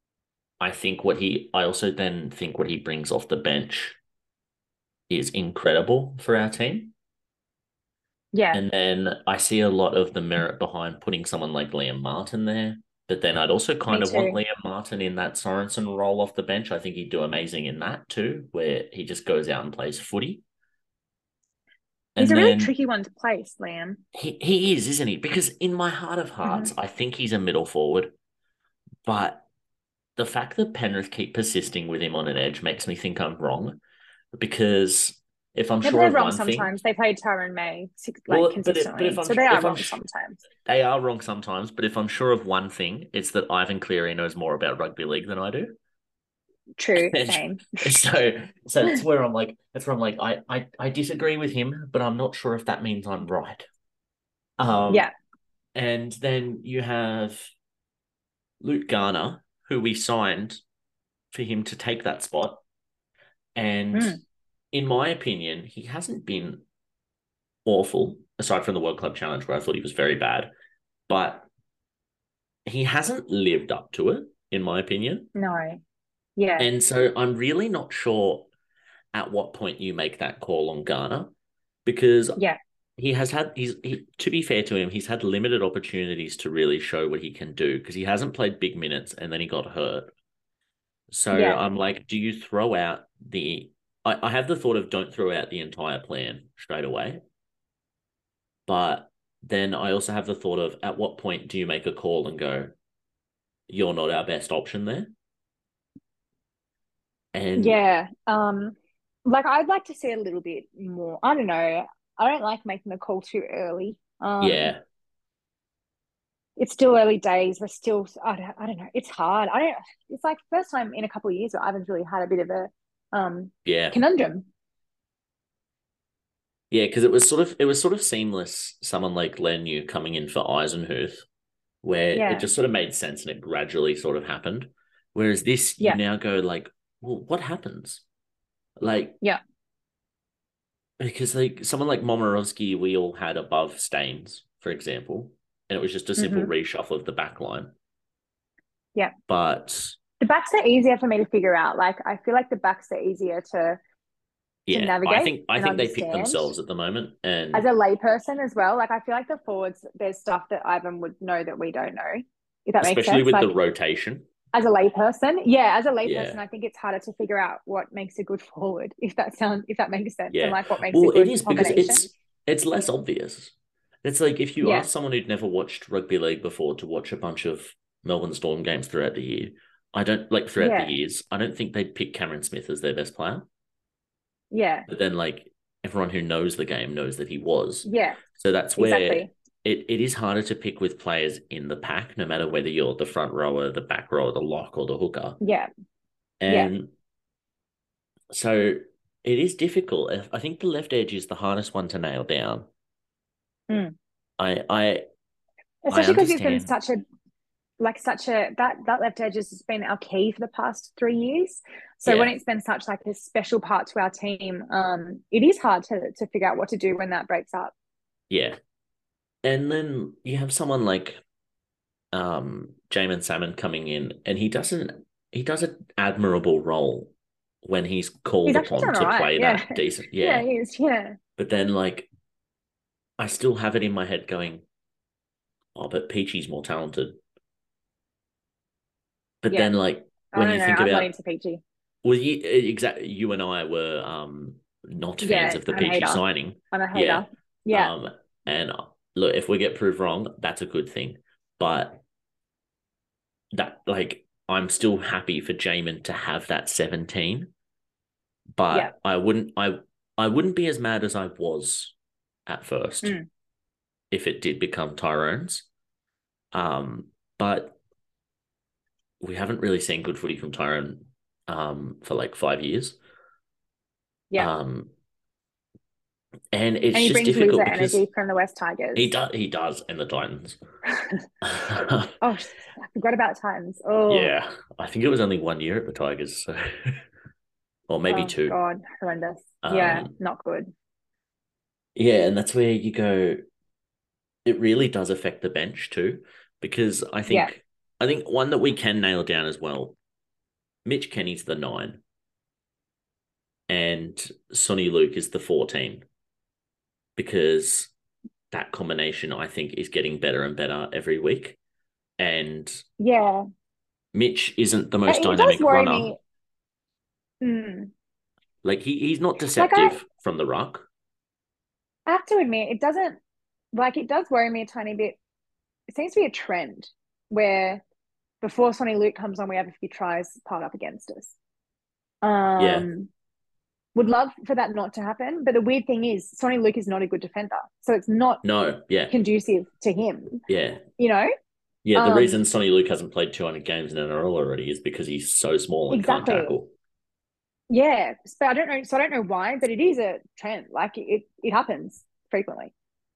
Speaker 4: I also then think what he brings off the bench is incredible for our team.
Speaker 5: Yeah.
Speaker 4: And then I see a lot of the merit behind putting someone like Liam Martin there. But then I'd also
Speaker 5: Me
Speaker 4: kind of want
Speaker 5: too.
Speaker 4: Liam Martin in that Sorensen role off the bench. I think he'd do amazing in that too, where he just goes out and plays footy.
Speaker 5: He's
Speaker 4: And
Speaker 5: a really
Speaker 4: then
Speaker 5: tricky one to place, Liam.
Speaker 4: he is, isn't he? Because in my heart of
Speaker 5: Mm-hmm.
Speaker 4: hearts, I think he's a middle forward. But the fact that Penrith keep persisting with him on an edge makes me think I'm wrong. Because if I'm
Speaker 5: Yeah, but
Speaker 4: sure
Speaker 5: they're
Speaker 4: of
Speaker 5: wrong
Speaker 4: one thing,
Speaker 5: sometimes. They played Tyrone May like
Speaker 4: well, but
Speaker 5: consistently, so they are
Speaker 4: if I'm
Speaker 5: wrong sometimes.
Speaker 4: they are wrong sometimes. But if I'm sure of one thing, it's that Ivan Cleary knows more about rugby league than I do.
Speaker 5: True, same.
Speaker 4: So that's where I'm like I disagree with him, but I'm not sure if that means I'm right. Um,
Speaker 5: Yeah.
Speaker 4: and then you have Luke Garner, who we signed for him to take that spot, and
Speaker 5: Mm.
Speaker 4: in my opinion, he hasn't been awful, aside from the World Club Challenge where I thought he was very bad, but he hasn't lived up to it, in my opinion.
Speaker 5: No. Yeah.
Speaker 4: And so I'm really not sure at what point you make that call on Garner because
Speaker 5: Yeah.
Speaker 4: to be fair to him, he's had limited opportunities to really show what he can do because he hasn't played big minutes and then he got hurt. So
Speaker 5: Yeah.
Speaker 4: I'm like, do you throw out I have the thought of don't throw out the entire plan straight away. But then I also have the thought of at what point do you make a call and go, you're not our best option there? And
Speaker 5: Yeah. Like I'd like to see a little bit more. I don't know. I don't like making the call too early.
Speaker 4: yeah,
Speaker 5: It's still early days. We're still, I don't know. It's hard. It's like first time in a couple of years where Ivan's really had a bit of a
Speaker 4: yeah.
Speaker 5: conundrum.
Speaker 4: Yeah, because it was sort of seamless, someone like Lenu coming in for Eisenhuth, where it
Speaker 5: Yeah.
Speaker 4: just sort of made sense and it gradually sort of happened. Whereas this, you
Speaker 5: Yeah.
Speaker 4: now go like, well, what happens? Like,
Speaker 5: Yeah.
Speaker 4: because like someone like Momorowski, we all had above Staines, for example, and it was just a simple
Speaker 5: Hmm.
Speaker 4: reshuffle of the back line.
Speaker 5: Yeah.
Speaker 4: But
Speaker 5: The backs are easier for me to figure out. Like I feel like the backs are easier to
Speaker 4: yeah,
Speaker 5: navigate
Speaker 4: I
Speaker 5: and
Speaker 4: think they pick
Speaker 5: understand
Speaker 4: themselves at the moment,
Speaker 5: as
Speaker 4: and
Speaker 5: a layperson as well. Like I feel like the forwards, there's stuff that Ivan would know that we don't know, if that makes
Speaker 4: especially
Speaker 5: sense.
Speaker 4: with the
Speaker 5: Like
Speaker 4: rotation.
Speaker 5: as a layperson, yeah, as a layperson,
Speaker 4: Yeah,
Speaker 5: I think it's harder to figure out what makes a good forward, if that makes sense, and
Speaker 4: yeah.
Speaker 5: like what makes a
Speaker 4: Well, it
Speaker 5: good
Speaker 4: is because
Speaker 5: combination.
Speaker 4: it's less obvious. It's like if you
Speaker 5: Yeah.
Speaker 4: ask someone who'd never watched rugby league before to watch a bunch of Melbourne Storm games throughout the year, I don't like throughout the
Speaker 5: Yeah.
Speaker 4: years, I don't think they'd pick Cameron Smith as their best player.
Speaker 5: Yeah.
Speaker 4: But then like everyone who knows the game knows that he was.
Speaker 5: Yeah.
Speaker 4: So that's where
Speaker 5: Exactly.
Speaker 4: it is harder to pick with players in the pack, no matter whether you're the front rower, the back rower, the lock, or the hooker.
Speaker 5: Yeah. Yeah.
Speaker 4: And so it is difficult. I think the left edge is the hardest one to nail down.
Speaker 5: Mm.
Speaker 4: I
Speaker 5: Especially because it's been
Speaker 4: understand.
Speaker 5: such a that left edge has been our key for the past 3 years. So when
Speaker 4: Yeah,
Speaker 5: it's been such like a special part to our team, it is hard to figure out what to do when that breaks up.
Speaker 4: yeah. And then you have someone like Jamin Salmon coming in, and he does an admirable role when he's
Speaker 5: He's
Speaker 4: called
Speaker 5: actually
Speaker 4: upon
Speaker 5: done all
Speaker 4: to
Speaker 5: right.
Speaker 4: play
Speaker 5: Yeah.
Speaker 4: that decent.
Speaker 5: Yeah,
Speaker 4: Yeah.
Speaker 5: he is. Yeah.
Speaker 4: But then like I still have it in my head going, oh, but Peachy's more talented. But
Speaker 5: Yeah.
Speaker 4: then like
Speaker 5: I
Speaker 4: when
Speaker 5: don't
Speaker 4: you
Speaker 5: know.
Speaker 4: think
Speaker 5: I'm not
Speaker 4: about,
Speaker 5: into Peachy.
Speaker 4: well, you and I were not fans
Speaker 5: Yeah,
Speaker 4: of the
Speaker 5: I'm a
Speaker 4: Peachy
Speaker 5: hater.
Speaker 4: signing.
Speaker 5: I'm a
Speaker 4: Yeah.
Speaker 5: hater. Yeah.
Speaker 4: Um and look, if we get proved wrong, that's a good thing. But that like I'm still happy for Jamin to have that 17,
Speaker 5: Yeah.
Speaker 4: but I wouldn't be as mad as I was at first
Speaker 5: Mm.
Speaker 4: if it did become Tyrone's. But we haven't really seen good footy from Tyrone for like 5 years.
Speaker 5: Yeah.
Speaker 4: Um and it's
Speaker 5: And he
Speaker 4: just
Speaker 5: brings loser
Speaker 4: difficult because
Speaker 5: energy from the West Tigers.
Speaker 4: he does in the Titans.
Speaker 5: Oh, I forgot about Titans. Oh,
Speaker 4: Yeah. I think it was only 1 year at the Tigers, so or maybe
Speaker 5: oh
Speaker 4: two.
Speaker 5: God, horrendous. Yeah,
Speaker 4: Um
Speaker 5: not good.
Speaker 4: yeah, and that's where you go, it really does affect the bench too, because
Speaker 5: Yeah.
Speaker 4: I think one that we can nail down as well. Mitch Kenny's the 9, and Sonny Luke is the 14, because that combination I think is getting better and better every week. And
Speaker 5: Yeah.
Speaker 4: Mitch isn't the most
Speaker 5: It does
Speaker 4: dynamic
Speaker 5: worry
Speaker 4: runner.
Speaker 5: me. Mm.
Speaker 4: Like he's not
Speaker 5: Like
Speaker 4: deceptive from the ruck.
Speaker 5: I have to admit, it does worry me a tiny bit. It seems to be a trend where before Sonny Luke comes on, we have a few tries piled up against us.
Speaker 4: Yeah.
Speaker 5: Would love for that not to happen. But the weird thing is, Sonny Luke is not a good defender. So it's not
Speaker 4: No. Yeah.
Speaker 5: conducive to him,
Speaker 4: Yeah.
Speaker 5: you know?
Speaker 4: Yeah. The
Speaker 5: Um,
Speaker 4: reason Sonny Luke hasn't played 200 games in NRL already is because he's so small and can't
Speaker 5: exactly.
Speaker 4: tackle.
Speaker 5: Yeah. But I don't know. So I don't know why, but it is a trend. Like it happens frequently.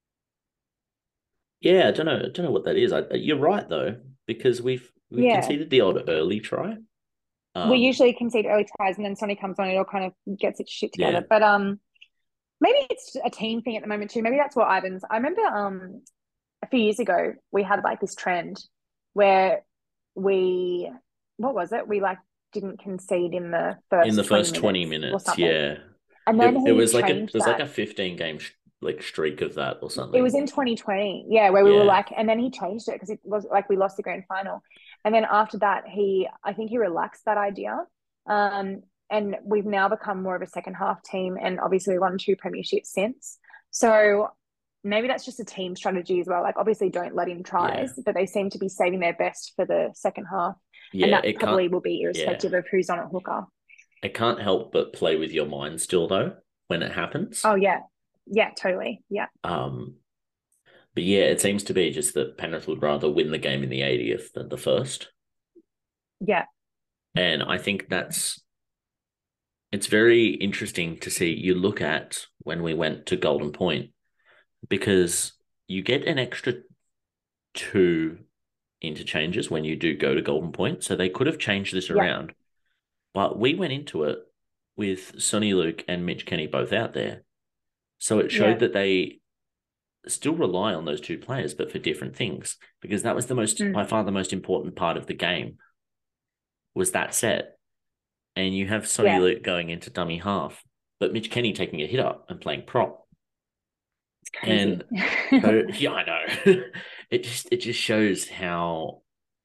Speaker 4: Yeah, I don't know what that is. You're right though, because we've
Speaker 5: Yeah.
Speaker 4: conceded the odd early try.
Speaker 5: We usually concede early tries and then Sonny comes on and it all kind of gets its shit together.
Speaker 4: Yeah.
Speaker 5: But maybe it's a team thing at the moment too. Maybe that's what Ivan's. I remember a few years ago we had like this trend where we what was it? We like didn't concede in the
Speaker 4: In the
Speaker 5: first 20
Speaker 4: first 20
Speaker 5: minutes or
Speaker 4: minutes,
Speaker 5: something.
Speaker 4: yeah.
Speaker 5: And then
Speaker 4: It
Speaker 5: he
Speaker 4: was like
Speaker 5: changed
Speaker 4: there's like
Speaker 5: that.
Speaker 4: a 15 game like streak of that or
Speaker 5: It was
Speaker 4: something.
Speaker 5: in 2020, yeah, where we were
Speaker 4: Yeah.
Speaker 5: like, and then he changed it because it was like we lost the grand final. And then after that, I think he relaxed that idea. And we've now become more of a second half team, and obviously won 2 premierships since. So maybe that's just a team strategy as well. Like, obviously, don't let in
Speaker 4: Yeah.
Speaker 5: tries, but they seem to be saving their best for the second half. And
Speaker 4: Yeah.
Speaker 5: that probably will be
Speaker 4: Yeah.
Speaker 5: irrespective of who's on at hooker.
Speaker 4: It can't help but play with your mind still though when it happens.
Speaker 5: Oh, yeah. Yeah, totally. Yeah.
Speaker 4: But yeah, it seems to be just that Penrith would rather win the game in the 80th than the first.
Speaker 5: Yeah.
Speaker 4: And I think it's very interesting to see. You look at when we went to Golden Point, because you get an extra 2 interchanges when you do go to Golden Point. So they could have changed this
Speaker 5: Yeah.
Speaker 4: around. But we went into it with Sonny Luke and Mitch Kenny both out there. So it showed
Speaker 5: Yeah.
Speaker 4: that they still rely on those 2 players, but for different things, because that was by far the most important part of the game, was that set. And you have Sonny
Speaker 5: Yeah.
Speaker 4: Luke going into dummy half, but Mitch Kenny taking a hit up and playing prop.
Speaker 5: It's crazy.
Speaker 4: And so, yeah, I know. It just shows how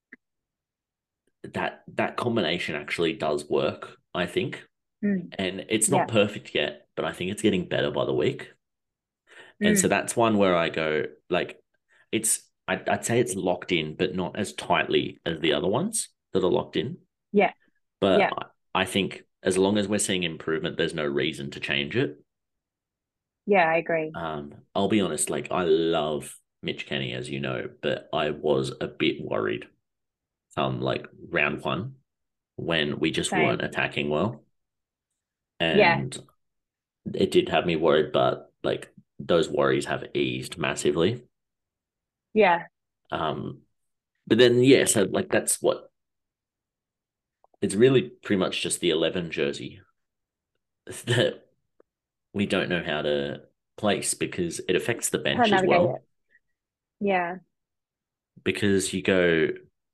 Speaker 4: that combination actually does work, I think. And it's
Speaker 5: Yeah.
Speaker 4: not perfect yet, but I think it's getting better by the week. And so
Speaker 5: Mm.
Speaker 4: that's one where I go, like, I'd say it's locked in, but not as tightly as the other ones that are locked in.
Speaker 5: Yeah.
Speaker 4: But
Speaker 5: Yeah.
Speaker 4: I think as long as we're seeing improvement, there's no reason to change it.
Speaker 5: Yeah, I agree.
Speaker 4: I'll be honest, like I love Mitch Kenny, as you know, but I was a bit worried like round one when we just weren't
Speaker 5: Same.
Speaker 4: attacking well.
Speaker 5: Yeah.
Speaker 4: And it did have me worried, but like those worries have eased massively.
Speaker 5: Yeah.
Speaker 4: Um, but then yeah, so like that's what it's really pretty much just the 11 jersey that we don't know how to place because it affects the
Speaker 5: How to
Speaker 4: bench as
Speaker 5: navigate
Speaker 4: well.
Speaker 5: it. Yeah.
Speaker 4: Because you go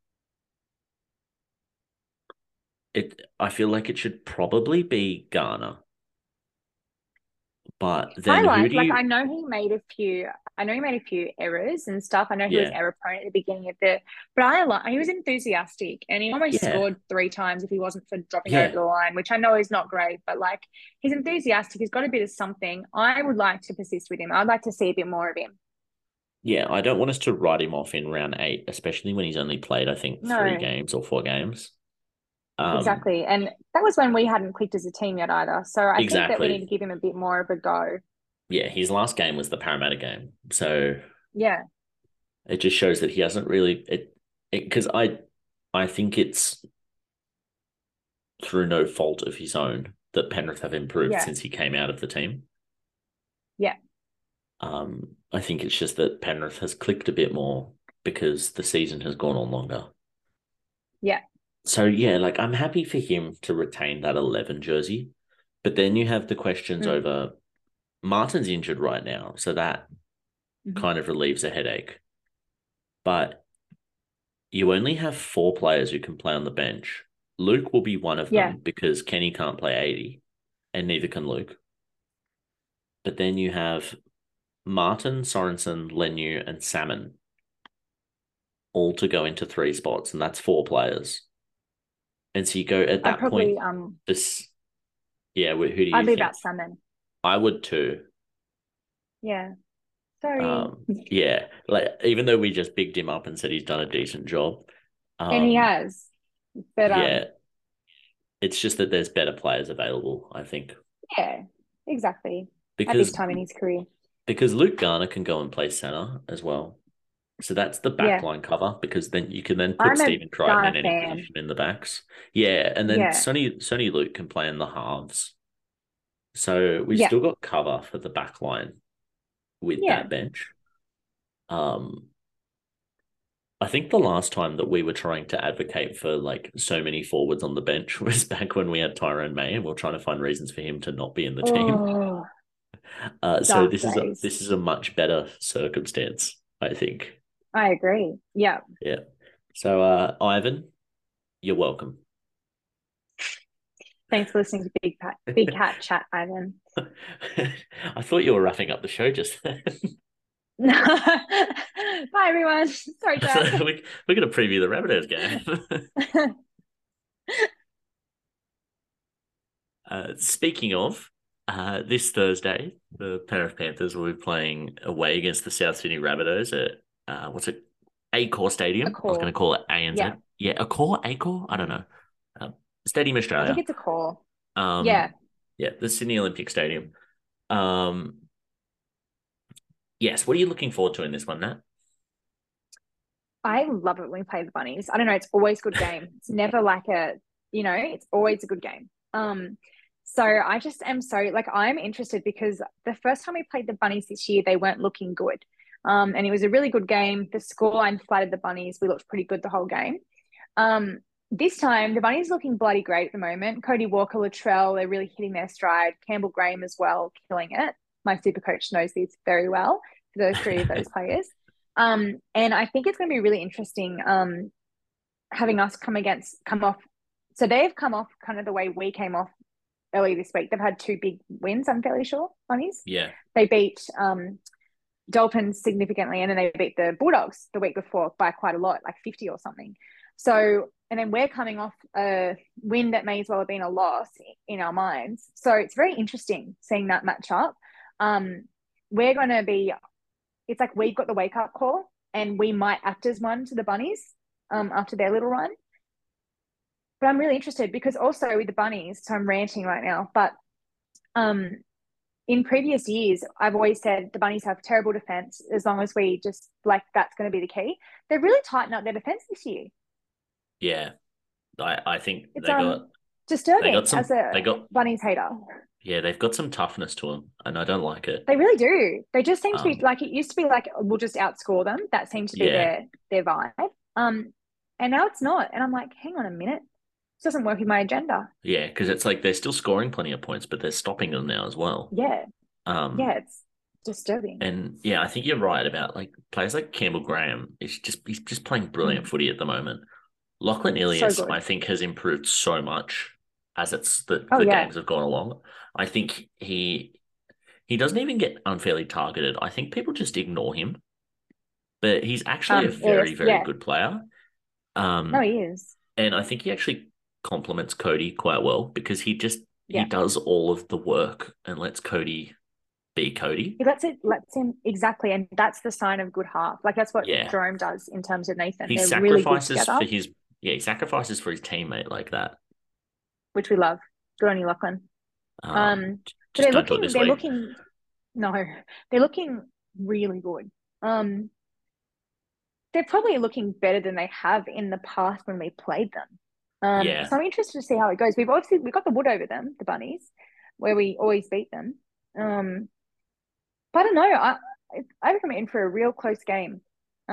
Speaker 4: I feel like it should probably be Garner. But then who do
Speaker 5: Like
Speaker 4: you
Speaker 5: I know he made a few errors and stuff. I know he was
Speaker 4: yeah,
Speaker 5: error prone at the beginning of the but I like he was enthusiastic and he almost
Speaker 4: yeah,
Speaker 5: scored 3 times if he wasn't for dropping over
Speaker 4: yeah,
Speaker 5: the line, which I know is not great, but like he's enthusiastic, he's got a bit of something. I would like to persist with him. I'd like to see a bit more of him.
Speaker 4: yeah. I don't want us to write him off in round 8, especially when he's only played, I think, 3 games or 4 games. Um,
Speaker 5: Exactly. And that was when we hadn't clicked as a team yet either. So I think that we need to
Speaker 4: exactly.
Speaker 5: give him a bit more of a go.
Speaker 4: Yeah, his last game was the Parramatta game. So
Speaker 5: Yeah.
Speaker 4: it just shows that he hasn't really it because I think it's through no fault of his own that Penrith have improved
Speaker 5: Yeah.
Speaker 4: since he came out of the team.
Speaker 5: Yeah.
Speaker 4: I think it's just that Penrith has clicked a bit more because the season has gone on longer.
Speaker 5: Yeah.
Speaker 4: So yeah, like I'm happy for him to retain that 11 jersey, but then you have the questions
Speaker 5: Mm.
Speaker 4: over Martin's injured right now, so that
Speaker 5: Mhm.
Speaker 4: kind of relieves a headache. But you only have 4 players who can play on the bench. Luke will be one of
Speaker 5: Yeah.
Speaker 4: them because Kenny can't play 80, and neither can Luke. But then you have Martin, Sorensen, Lenu, and Salmon all to go into 3 spots, and that's 4 players. And so you go at
Speaker 5: I'd
Speaker 4: that point,
Speaker 5: probably
Speaker 4: this, yeah, who do
Speaker 5: I'd
Speaker 4: you
Speaker 5: be
Speaker 4: think?
Speaker 5: about salmon.
Speaker 4: I would too.
Speaker 5: Yeah. Sorry.
Speaker 4: Yeah, like even though we just bigged him up and said he's done a decent job,
Speaker 5: And he
Speaker 4: um,
Speaker 5: has. But
Speaker 4: yeah, it's just that there's better players available, I think,
Speaker 5: yeah, exactly. At this
Speaker 4: because
Speaker 5: time in his career.
Speaker 4: Luke Garner can go and play center as well. So that's the
Speaker 5: Yeah.
Speaker 4: backline cover because then you can then put
Speaker 5: I'm a
Speaker 4: Stephen Crichton in
Speaker 5: Ghana
Speaker 4: any
Speaker 5: fan.
Speaker 4: position in the backs. Yeah, and then
Speaker 5: Yeah.
Speaker 4: Sonny Luke can play in the halves. So we've
Speaker 5: Yeah.
Speaker 4: still got cover for the back line with
Speaker 5: Yeah.
Speaker 4: that bench. Um, I think the last time that we were trying to advocate for like so many forwards on the bench was back when we had Tyrone May, and we are trying to find reasons for him to not be in the team.
Speaker 5: Oh,
Speaker 4: So
Speaker 5: dark days.
Speaker 4: this is a much better circumstance, I think.
Speaker 5: I agree. Yeah.
Speaker 4: Yeah. So Ivan, you're welcome.
Speaker 5: Thanks for listening to Big Cat Chat, Ivan.
Speaker 4: I thought you were wrapping up the show just then.
Speaker 5: Bye everyone. Sorry, Jack.
Speaker 4: We're going to preview the Rabbitohs game. Speaking of, this Thursday, the Penrith Panthers will be playing away against the South Sydney Rabbitohs at what's it? Accor Stadium. I was going
Speaker 5: Accor.
Speaker 4: to call it ANZ.
Speaker 5: Yeah.
Speaker 4: Yeah, Accor. I don't know. Stadium
Speaker 5: I think
Speaker 4: Australia.
Speaker 5: it's a call.
Speaker 4: Um,
Speaker 5: Yeah.
Speaker 4: yeah, the Sydney Olympic Stadium. Yes. What are you looking forward to in this one, Nat?
Speaker 5: I love it when we play the bunnies. I don't know, it's always a good game. It's never like it's always a good game. So I just am so like I'm interested because the first time we played the bunnies this year, they weren't looking good. And it was a really good game. The scoreline flattered the bunnies. We looked pretty good the whole game. This time the bunnies looking bloody great at the moment. Cody Walker, Latrell, they're really hitting their stride. Campbell Graham as well, killing it. My super coach knows these very well for those 3 of those players. And I think it's going to be really interesting having us come off. So they've come off kind of the way we came off earlier this week. They've had 2 big wins, I'm fairly sure, bunnies.
Speaker 4: Yeah.
Speaker 5: They beat Dolphins significantly, and then they beat the Bulldogs the week before by quite a lot, like 50 or something. So, and then we're coming off a win that may as well have been a loss in our minds. So it's very interesting seeing that match up. We're going to be it's like we've got the wake up call and we might act as one to the bunnies after their little run. But I'm really interested because also with the Bunnies, so I'm ranting right now, but um, in previous years, I've always said the Bunnies have terrible defense as long as we just like that's going to be the key. They've really tightened up their defense this year.
Speaker 4: Yeah, I think
Speaker 5: It's
Speaker 4: they got
Speaker 5: disturbing
Speaker 4: some
Speaker 5: as a
Speaker 4: they got
Speaker 5: Bunnies hater.
Speaker 4: yeah, they've got some toughness to them, and I don't like it.
Speaker 5: They really do. They just seem to be
Speaker 4: Um,
Speaker 5: like it used to be like we'll just outscore them. That seemed to be
Speaker 4: yeah,
Speaker 5: their vibe. And now it's not. And I'm like, hang on a minute. This doesn't work with my agenda.
Speaker 4: yeah, because it's like they're still scoring plenty of points, but they're stopping them now as well.
Speaker 5: Yeah.
Speaker 4: Um,
Speaker 5: Yeah, it's disturbing.
Speaker 4: and yeah, I think you're right about like players like Campbell Graham. He's just playing brilliant footy at the moment. Lachlan
Speaker 5: So
Speaker 4: Ilias,
Speaker 5: good.
Speaker 4: I think, has improved so much as
Speaker 5: Oh
Speaker 4: the
Speaker 5: yeah.
Speaker 4: games have gone along. I think he doesn't even get unfairly targeted. I think people just ignore him, but he's actually a very,
Speaker 5: Yes,
Speaker 4: very
Speaker 5: yeah.
Speaker 4: good player.
Speaker 5: No, he is.
Speaker 4: And I think he actually complements Cody quite well because he
Speaker 5: Yeah.
Speaker 4: does all of the work and lets Cody be Cody.
Speaker 5: He lets him exactly, and that's the sign of good half. Like that's what
Speaker 4: Yeah.
Speaker 5: Jerome does in terms of Nathan.
Speaker 4: He
Speaker 5: They're really good
Speaker 4: sacrifices
Speaker 5: together,
Speaker 4: for his he sacrifices for his teammate like that.
Speaker 5: which we love. Good on you, Lachlan. So
Speaker 4: Just don't do it this
Speaker 5: they're
Speaker 4: week.
Speaker 5: looking no, they're looking really good. They're probably looking better than they have in the past when we played them.
Speaker 4: Yeah.
Speaker 5: So I'm interested to see how it goes. We've got the wood over them, the Bunnies, where we always beat them. But I don't know. I think I'm in for a real close game.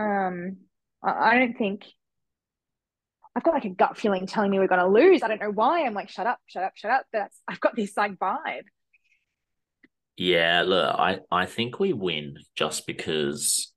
Speaker 5: I don't think I've got like a gut feeling telling me we're going to lose. I don't know why. I'm like, shut up, shut up, shut up. But I've got this like vibe.
Speaker 4: Yeah, look, I think we win just because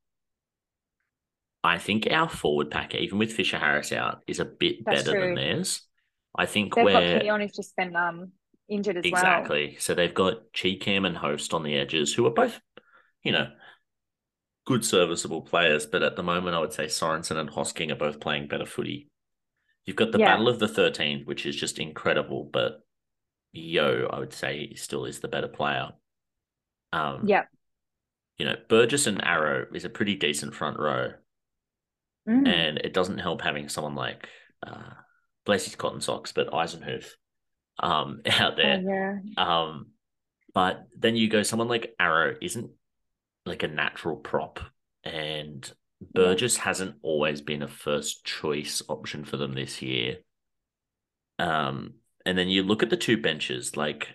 Speaker 4: I think our forward pack, even with Fisher Harris out, is a bit
Speaker 5: That's
Speaker 4: better than
Speaker 5: true.
Speaker 4: theirs. I think
Speaker 5: They've got
Speaker 4: we're
Speaker 5: Keon who's just been injured as well.
Speaker 4: exactly. So they've got Cheekham and Host on the edges, who are both, you know, good serviceable players. But at the moment, I would say Sorensen and Hosking are both playing better footy. You've got the
Speaker 5: Yeah.
Speaker 4: Battle of the 13, which is just incredible, but Yo, I would say, still is the better player.
Speaker 5: Yeah.
Speaker 4: You know, Burgess and Arrow is a pretty decent front row, and it doesn't help having someone like bless his cotton socks, but Eisenhuth out there.
Speaker 5: Oh, yeah.
Speaker 4: But then you go, someone like Arrow isn't like a natural prop, and Burgess hasn't always been a first choice option for them this year. And then you look at the two benches, like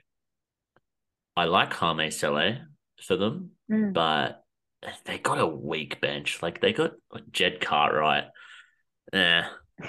Speaker 4: I like Hame Sele for them, but they got a weak bench. Like they got Jed Cartwright, Daniel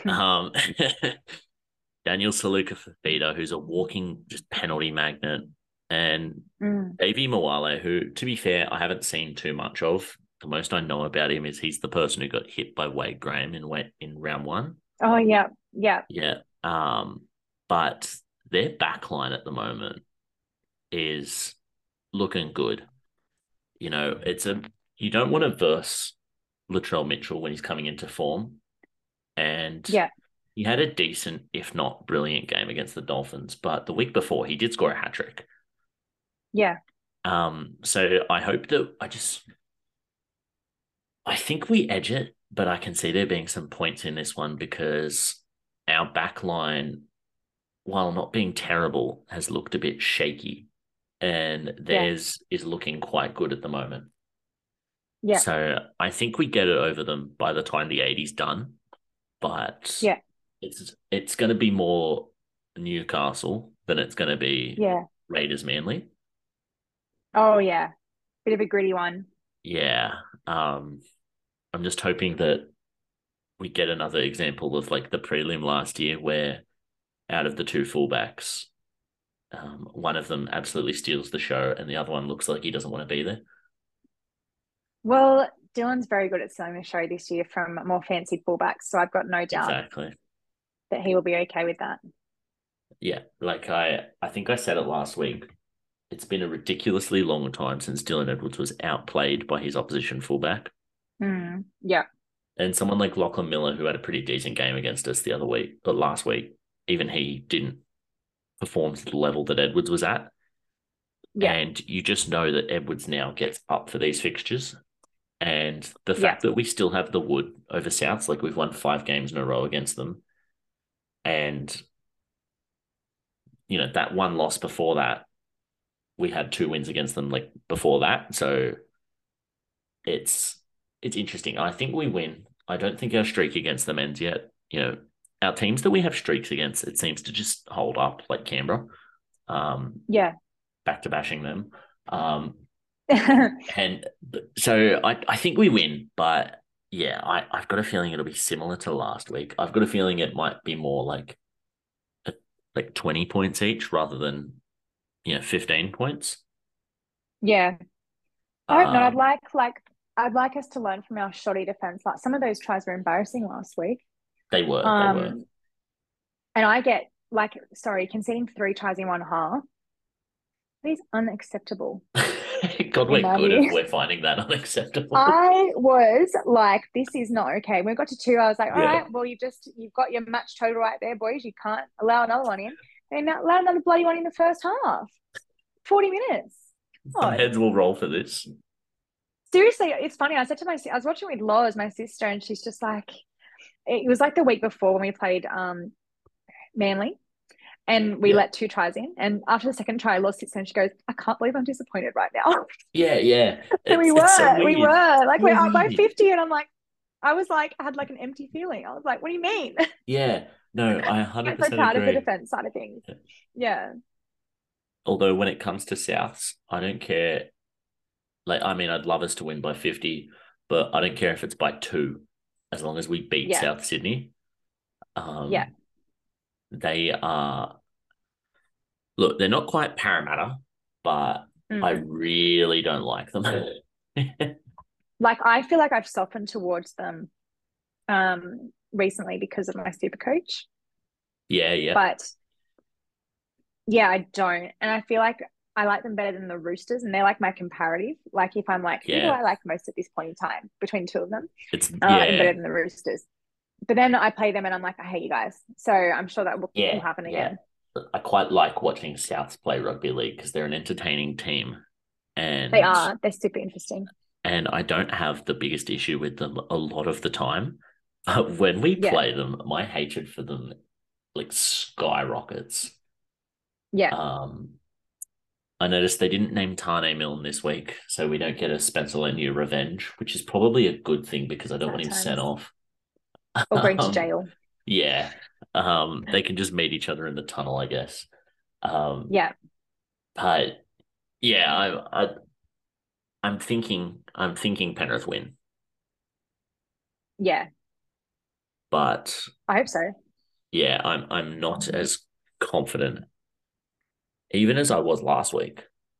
Speaker 4: Saluka Fafita, who's a walking just penalty magnet, and Davey Moale, who, to be fair, I haven't seen too much of. The most I know about him is he's the person who got hit by Wade Graham in round one.
Speaker 5: Oh, yeah. Yeah.
Speaker 4: Yeah. But their backline at the moment is looking good. You know, you don't want to verse Latrell Mitchell when he's coming into form. And he had a decent, if not brilliant, game against the Dolphins. But the week before, he did score a hat trick.
Speaker 5: Yeah.
Speaker 4: So I hope that I think we edge it, but I can see there being some points in this one because our back line, while not being terrible, has looked a bit shaky, and theirs is looking quite good at the moment.
Speaker 5: Yeah.
Speaker 4: So I think we get it over them by the time the 80's done, but it's going to be more Newcastle than it's going to be Raiders Manly.
Speaker 5: Oh, yeah. Bit of a gritty one.
Speaker 4: Yeah. I'm just hoping that we get another example of like the prelim last year where out of the two fullbacks, one of them absolutely steals the show and the other one looks like he doesn't want to be there.
Speaker 5: Well, Dylan's very good at selling the show this year from more fancy fullbacks, so I've got no doubt that he will be okay with that.
Speaker 4: Yeah, like I think I said it last week. It's been a ridiculously long time since Dylan Edwards was outplayed by his opposition fullback.
Speaker 5: Yeah.
Speaker 4: And someone like Lachlan Miller, who had a pretty decent game against us last week, even he didn't perform to the level that Edwards was at. Yeah. And you just know that Edwards now gets up for these fixtures. And the fact that we still have the wood over Souths, like we've won 5 games in a row against them. And that one loss before that, we had 2 wins against them like before that. So it's interesting. I think we win. I don't think our streak against them ends yet. Our teams that we have streaks against, it seems to just hold up, like Canberra.
Speaker 5: Yeah.
Speaker 4: Back to bashing them. And so I think we win, but yeah, I've got a feeling it'll be similar to last week. I've got a feeling it might be more like 20 points each rather than 15 points.
Speaker 5: Yeah. I hope not. I'd like us to learn from our shoddy defense. Like some of those tries were embarrassing last week.
Speaker 4: They were.
Speaker 5: And I get conceding 3 tries in one half. That is unacceptable.
Speaker 4: God, we're good if we're finding that unacceptable.
Speaker 5: I was like, this is not okay. When we got to 2, I was like, all right, well, you've got your match total right there, boys. You can't allow another one in. And allow another bloody one in the first half. 40 minutes.
Speaker 4: Some heads will roll for this.
Speaker 5: Seriously, it's funny. I was watching with Loz, my sister, and she's just like, it was like the week before when we played Manly. And we let 2 tries in. And after the second try, Loz sits there and she goes, I can't believe I'm disappointed right now.
Speaker 4: Yeah.
Speaker 5: So we were. Like, we're up by 50. And I had like an empty feeling. I was like, what do you mean?
Speaker 4: Yeah. No, I 100%
Speaker 5: I'm so proud
Speaker 4: agree.
Speaker 5: of the defense side of things. Yeah.
Speaker 4: Although when it comes to Souths, I don't care. Like, I mean, I'd love us to win by 50, but I don't care if it's by 2, as long as we beat South Sydney. They are, look, they're not quite Parramatta, but I really don't like them.
Speaker 5: Like, I feel like I've softened towards them recently because of my super coach.
Speaker 4: Yeah.
Speaker 5: But yeah, I don't. And I feel like I like them better than the Roosters, and they're like my comparative. Like, if I'm like, who do I like most at this point in time between the 2 of them? I like them better than the Roosters. But then I play them and I'm like, I hate you guys. So I'm sure that will happen again.
Speaker 4: I quite like watching Souths play rugby league because they're an entertaining team. And
Speaker 5: they are. They're super interesting.
Speaker 4: And I don't have the biggest issue with them a lot of the time. When we play them, my hatred for them like skyrockets.
Speaker 5: Yeah.
Speaker 4: I noticed they didn't name Tane Milne this week, so we don't get a Spencer Leniu revenge, which is probably a good thing because I don't want him sent off.
Speaker 5: Or going to jail.
Speaker 4: Yeah. They can just meet each other in the tunnel, I guess.
Speaker 5: Yeah.
Speaker 4: But yeah, I'm thinking Penrith win.
Speaker 5: Yeah.
Speaker 4: But
Speaker 5: I hope so.
Speaker 4: Yeah, I'm not as confident, even as I was last week.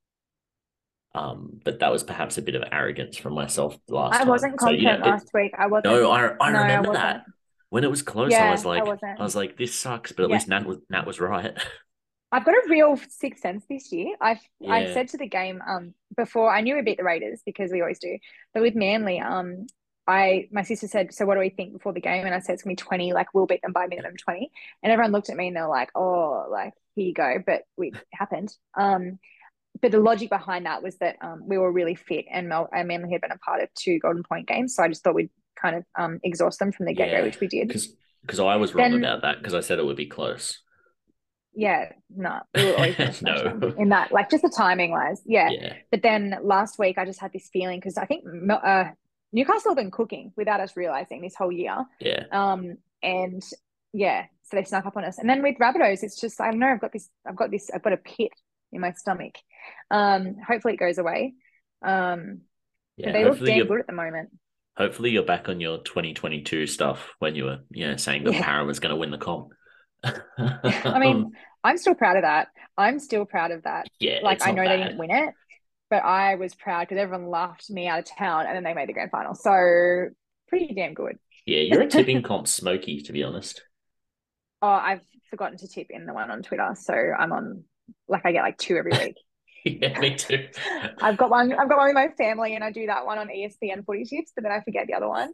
Speaker 4: But that was perhaps a bit of arrogance from myself last time.
Speaker 5: I wasn't confident last week. I wasn't.
Speaker 4: No, I remember that. When it was close, I was like, this sucks, but at least Nat was right.
Speaker 5: I've got a real sixth sense this year. I said to the game before, I knew we beat the Raiders because we always do. But with Manly, my sister said, so what do we think before the game? And I said, it's going to be 20, like we'll beat them by minimum 20. And everyone looked at me and they're like, oh, like, here you go. But it happened. But the logic behind that was that we were really fit and Manly had been a part of 2 Golden Point games. So I just thought we'd kind of exhaust them from the get-go, which we did.
Speaker 4: Because I was wrong about that because I said it would be close.
Speaker 5: Yeah, no, we were always
Speaker 4: no.
Speaker 5: in that, like just the timing wise. Yeah. But then last week I just had this feeling because I think Newcastle have been cooking without us realizing this whole year.
Speaker 4: Yeah.
Speaker 5: And yeah, so they snuck up on us. And then with Rabbitohs, it's just, I don't know, I've got a pit in my stomach. Hopefully it goes away. But they look damn good at the moment.
Speaker 4: Hopefully you're back on your 2022 stuff when you were, saying that Para was going to win the comp.
Speaker 5: I mean, I'm still proud of that.
Speaker 4: Yeah,
Speaker 5: like I know they didn't win it, but I was proud because everyone laughed me out of town, and then they made the grand final. So pretty damn good.
Speaker 4: Yeah, you're a tipping comp smoky, to be honest.
Speaker 5: Oh, I've forgotten to tip in the one on Twitter, so I'm on. Like I get like 2 every week.
Speaker 4: Yeah, me too.
Speaker 5: I've got one with my family, and I do that one on ESPN Footy Tips, but then I forget the other one.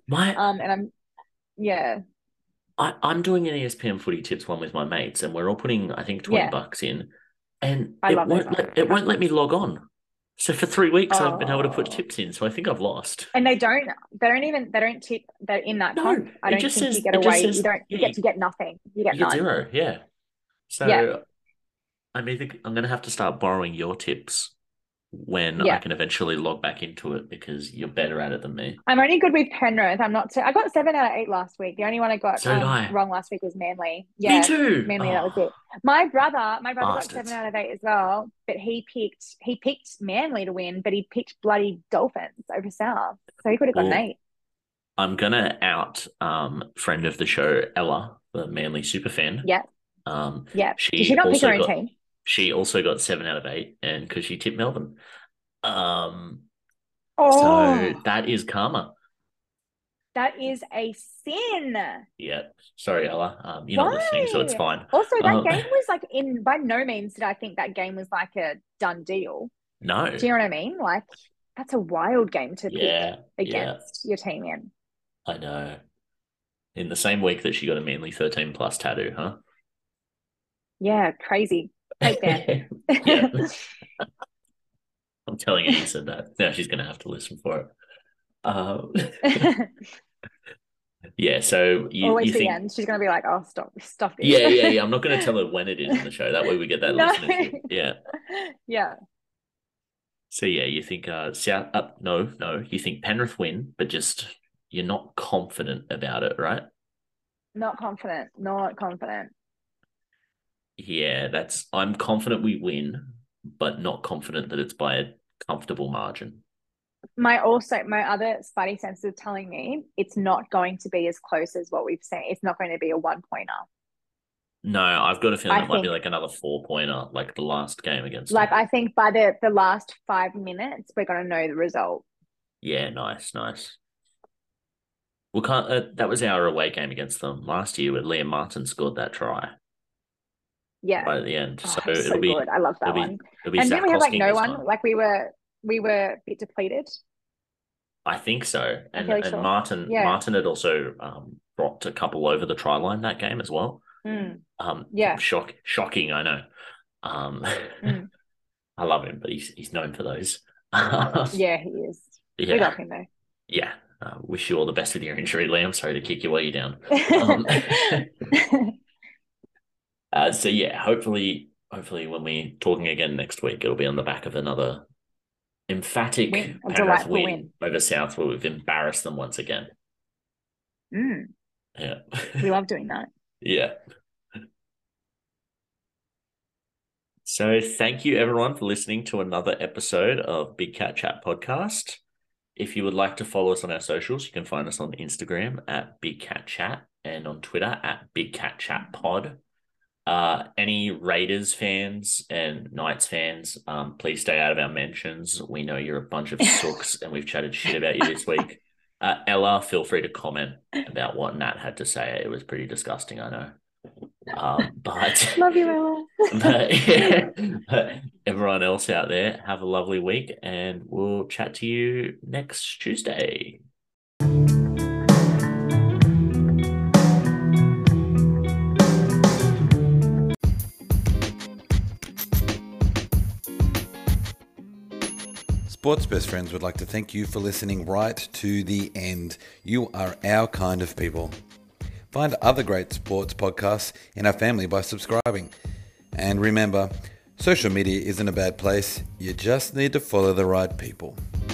Speaker 4: I'm doing an ESPN Footy Tips one with my mates, and we're all putting, I think, $20 in, and it won't let me log on. So for 3 weeks, I've been able to put tips in. So I think I've lost.
Speaker 5: And they don't tip that in that comp. I don't think you get away. You don't get to get nothing. You get
Speaker 4: 0. Yeah. So I'm going to have to start borrowing your tips when I can eventually log back into it because you're better at it than me.
Speaker 5: I'm only good with Penrith. I'm not. I got 7 out of 8 last week. The only one I got
Speaker 4: So did I.
Speaker 5: wrong last week was Manly.
Speaker 4: Me too.
Speaker 5: Manly. That was it. My brother
Speaker 4: Bastards.
Speaker 5: got 7 out of 8 as well, but he picked Manly to win, but he picked bloody Dolphins over South, so he could have got an 8.
Speaker 4: I'm gonna out friend of the show Ella, the Manly superfan.
Speaker 5: Yeah. Did she not pick her own team?
Speaker 4: She also got 7 out of 8, and because she tipped Melbourne.
Speaker 5: Oh,
Speaker 4: so that is karma.
Speaker 5: that is a sin.
Speaker 4: Yeah, sorry, Ella. You're not listening, so it's fine.
Speaker 5: Also, that game was like by no means did I think that game was like a done deal.
Speaker 4: No.
Speaker 5: Do you know what I mean? Like, that's a wild game to pick against your team in.
Speaker 4: I know. In the same week that she got a Manly 13 plus tattoo, huh?
Speaker 5: Yeah, crazy. Take that.
Speaker 4: Yeah. I'm telling you said that. Now she's going to have to listen for it. Yeah, so you
Speaker 5: Always
Speaker 4: think...
Speaker 5: the end. She's going to be like, oh, stop this.
Speaker 4: Yeah. I'm not going to tell her when it is in the show. That way we get that listenership. Yeah.
Speaker 5: Yeah.
Speaker 4: So, yeah, you think no. You think Penrith win, but just you're not confident about it, right?
Speaker 5: Not confident.
Speaker 4: Yeah, I'm confident we win, but not confident that it's by a comfortable margin.
Speaker 5: My other spidey sense is telling me it's not going to be as close as what we've seen. It's not going to be a 1-pointer.
Speaker 4: No, I've got a feeling it might be like another 4-pointer, like the last game against them.
Speaker 5: I think by the last 5 minutes, we're going to know the result.
Speaker 4: Yeah, nice. We can't. That was our away game against them last year, where Liam Martin scored that try.
Speaker 5: Yeah,
Speaker 4: right at the end.
Speaker 5: So it'll be good. I love that one.
Speaker 4: And
Speaker 5: then we have like no one. Like we were a bit depleted.
Speaker 4: I think so. And
Speaker 5: sure.
Speaker 4: Martin had also dropped a couple over the try line that game as well. Shocking, I know. I love him, but he's known for those.
Speaker 5: Yeah, he is. Yeah. We love him though.
Speaker 4: Yeah. Wish you all the best with your injury, Liam. Sorry to kick you while you're down. So yeah, hopefully when we're talking again next week, it'll be on the back of another emphatic Penrith win over South, where we've embarrassed them once again. Yeah.
Speaker 5: We love doing that.
Speaker 4: Yeah. So thank you everyone for listening to another episode of Big Cat Chat Podcast. If you would like to follow us on our socials, you can find us on Instagram at Big Cat Chat and on Twitter at Big Cat Chat Pod. Any Raiders fans and Knights fans, please stay out of our mentions. We know you're a bunch of sooks and we've chatted shit about you this week. Ella, feel free to comment about what Nat had to say. It was pretty disgusting, I know. But
Speaker 5: love you, Ella.
Speaker 4: but everyone else out there, have a lovely week and we'll chat to you next Tuesday.
Speaker 1: Sports Best Friends would like to thank you for listening right to the end. You are our kind of people. Find other great sports podcasts in our family by subscribing. And remember, social media isn't a bad place. You just need to follow the right people.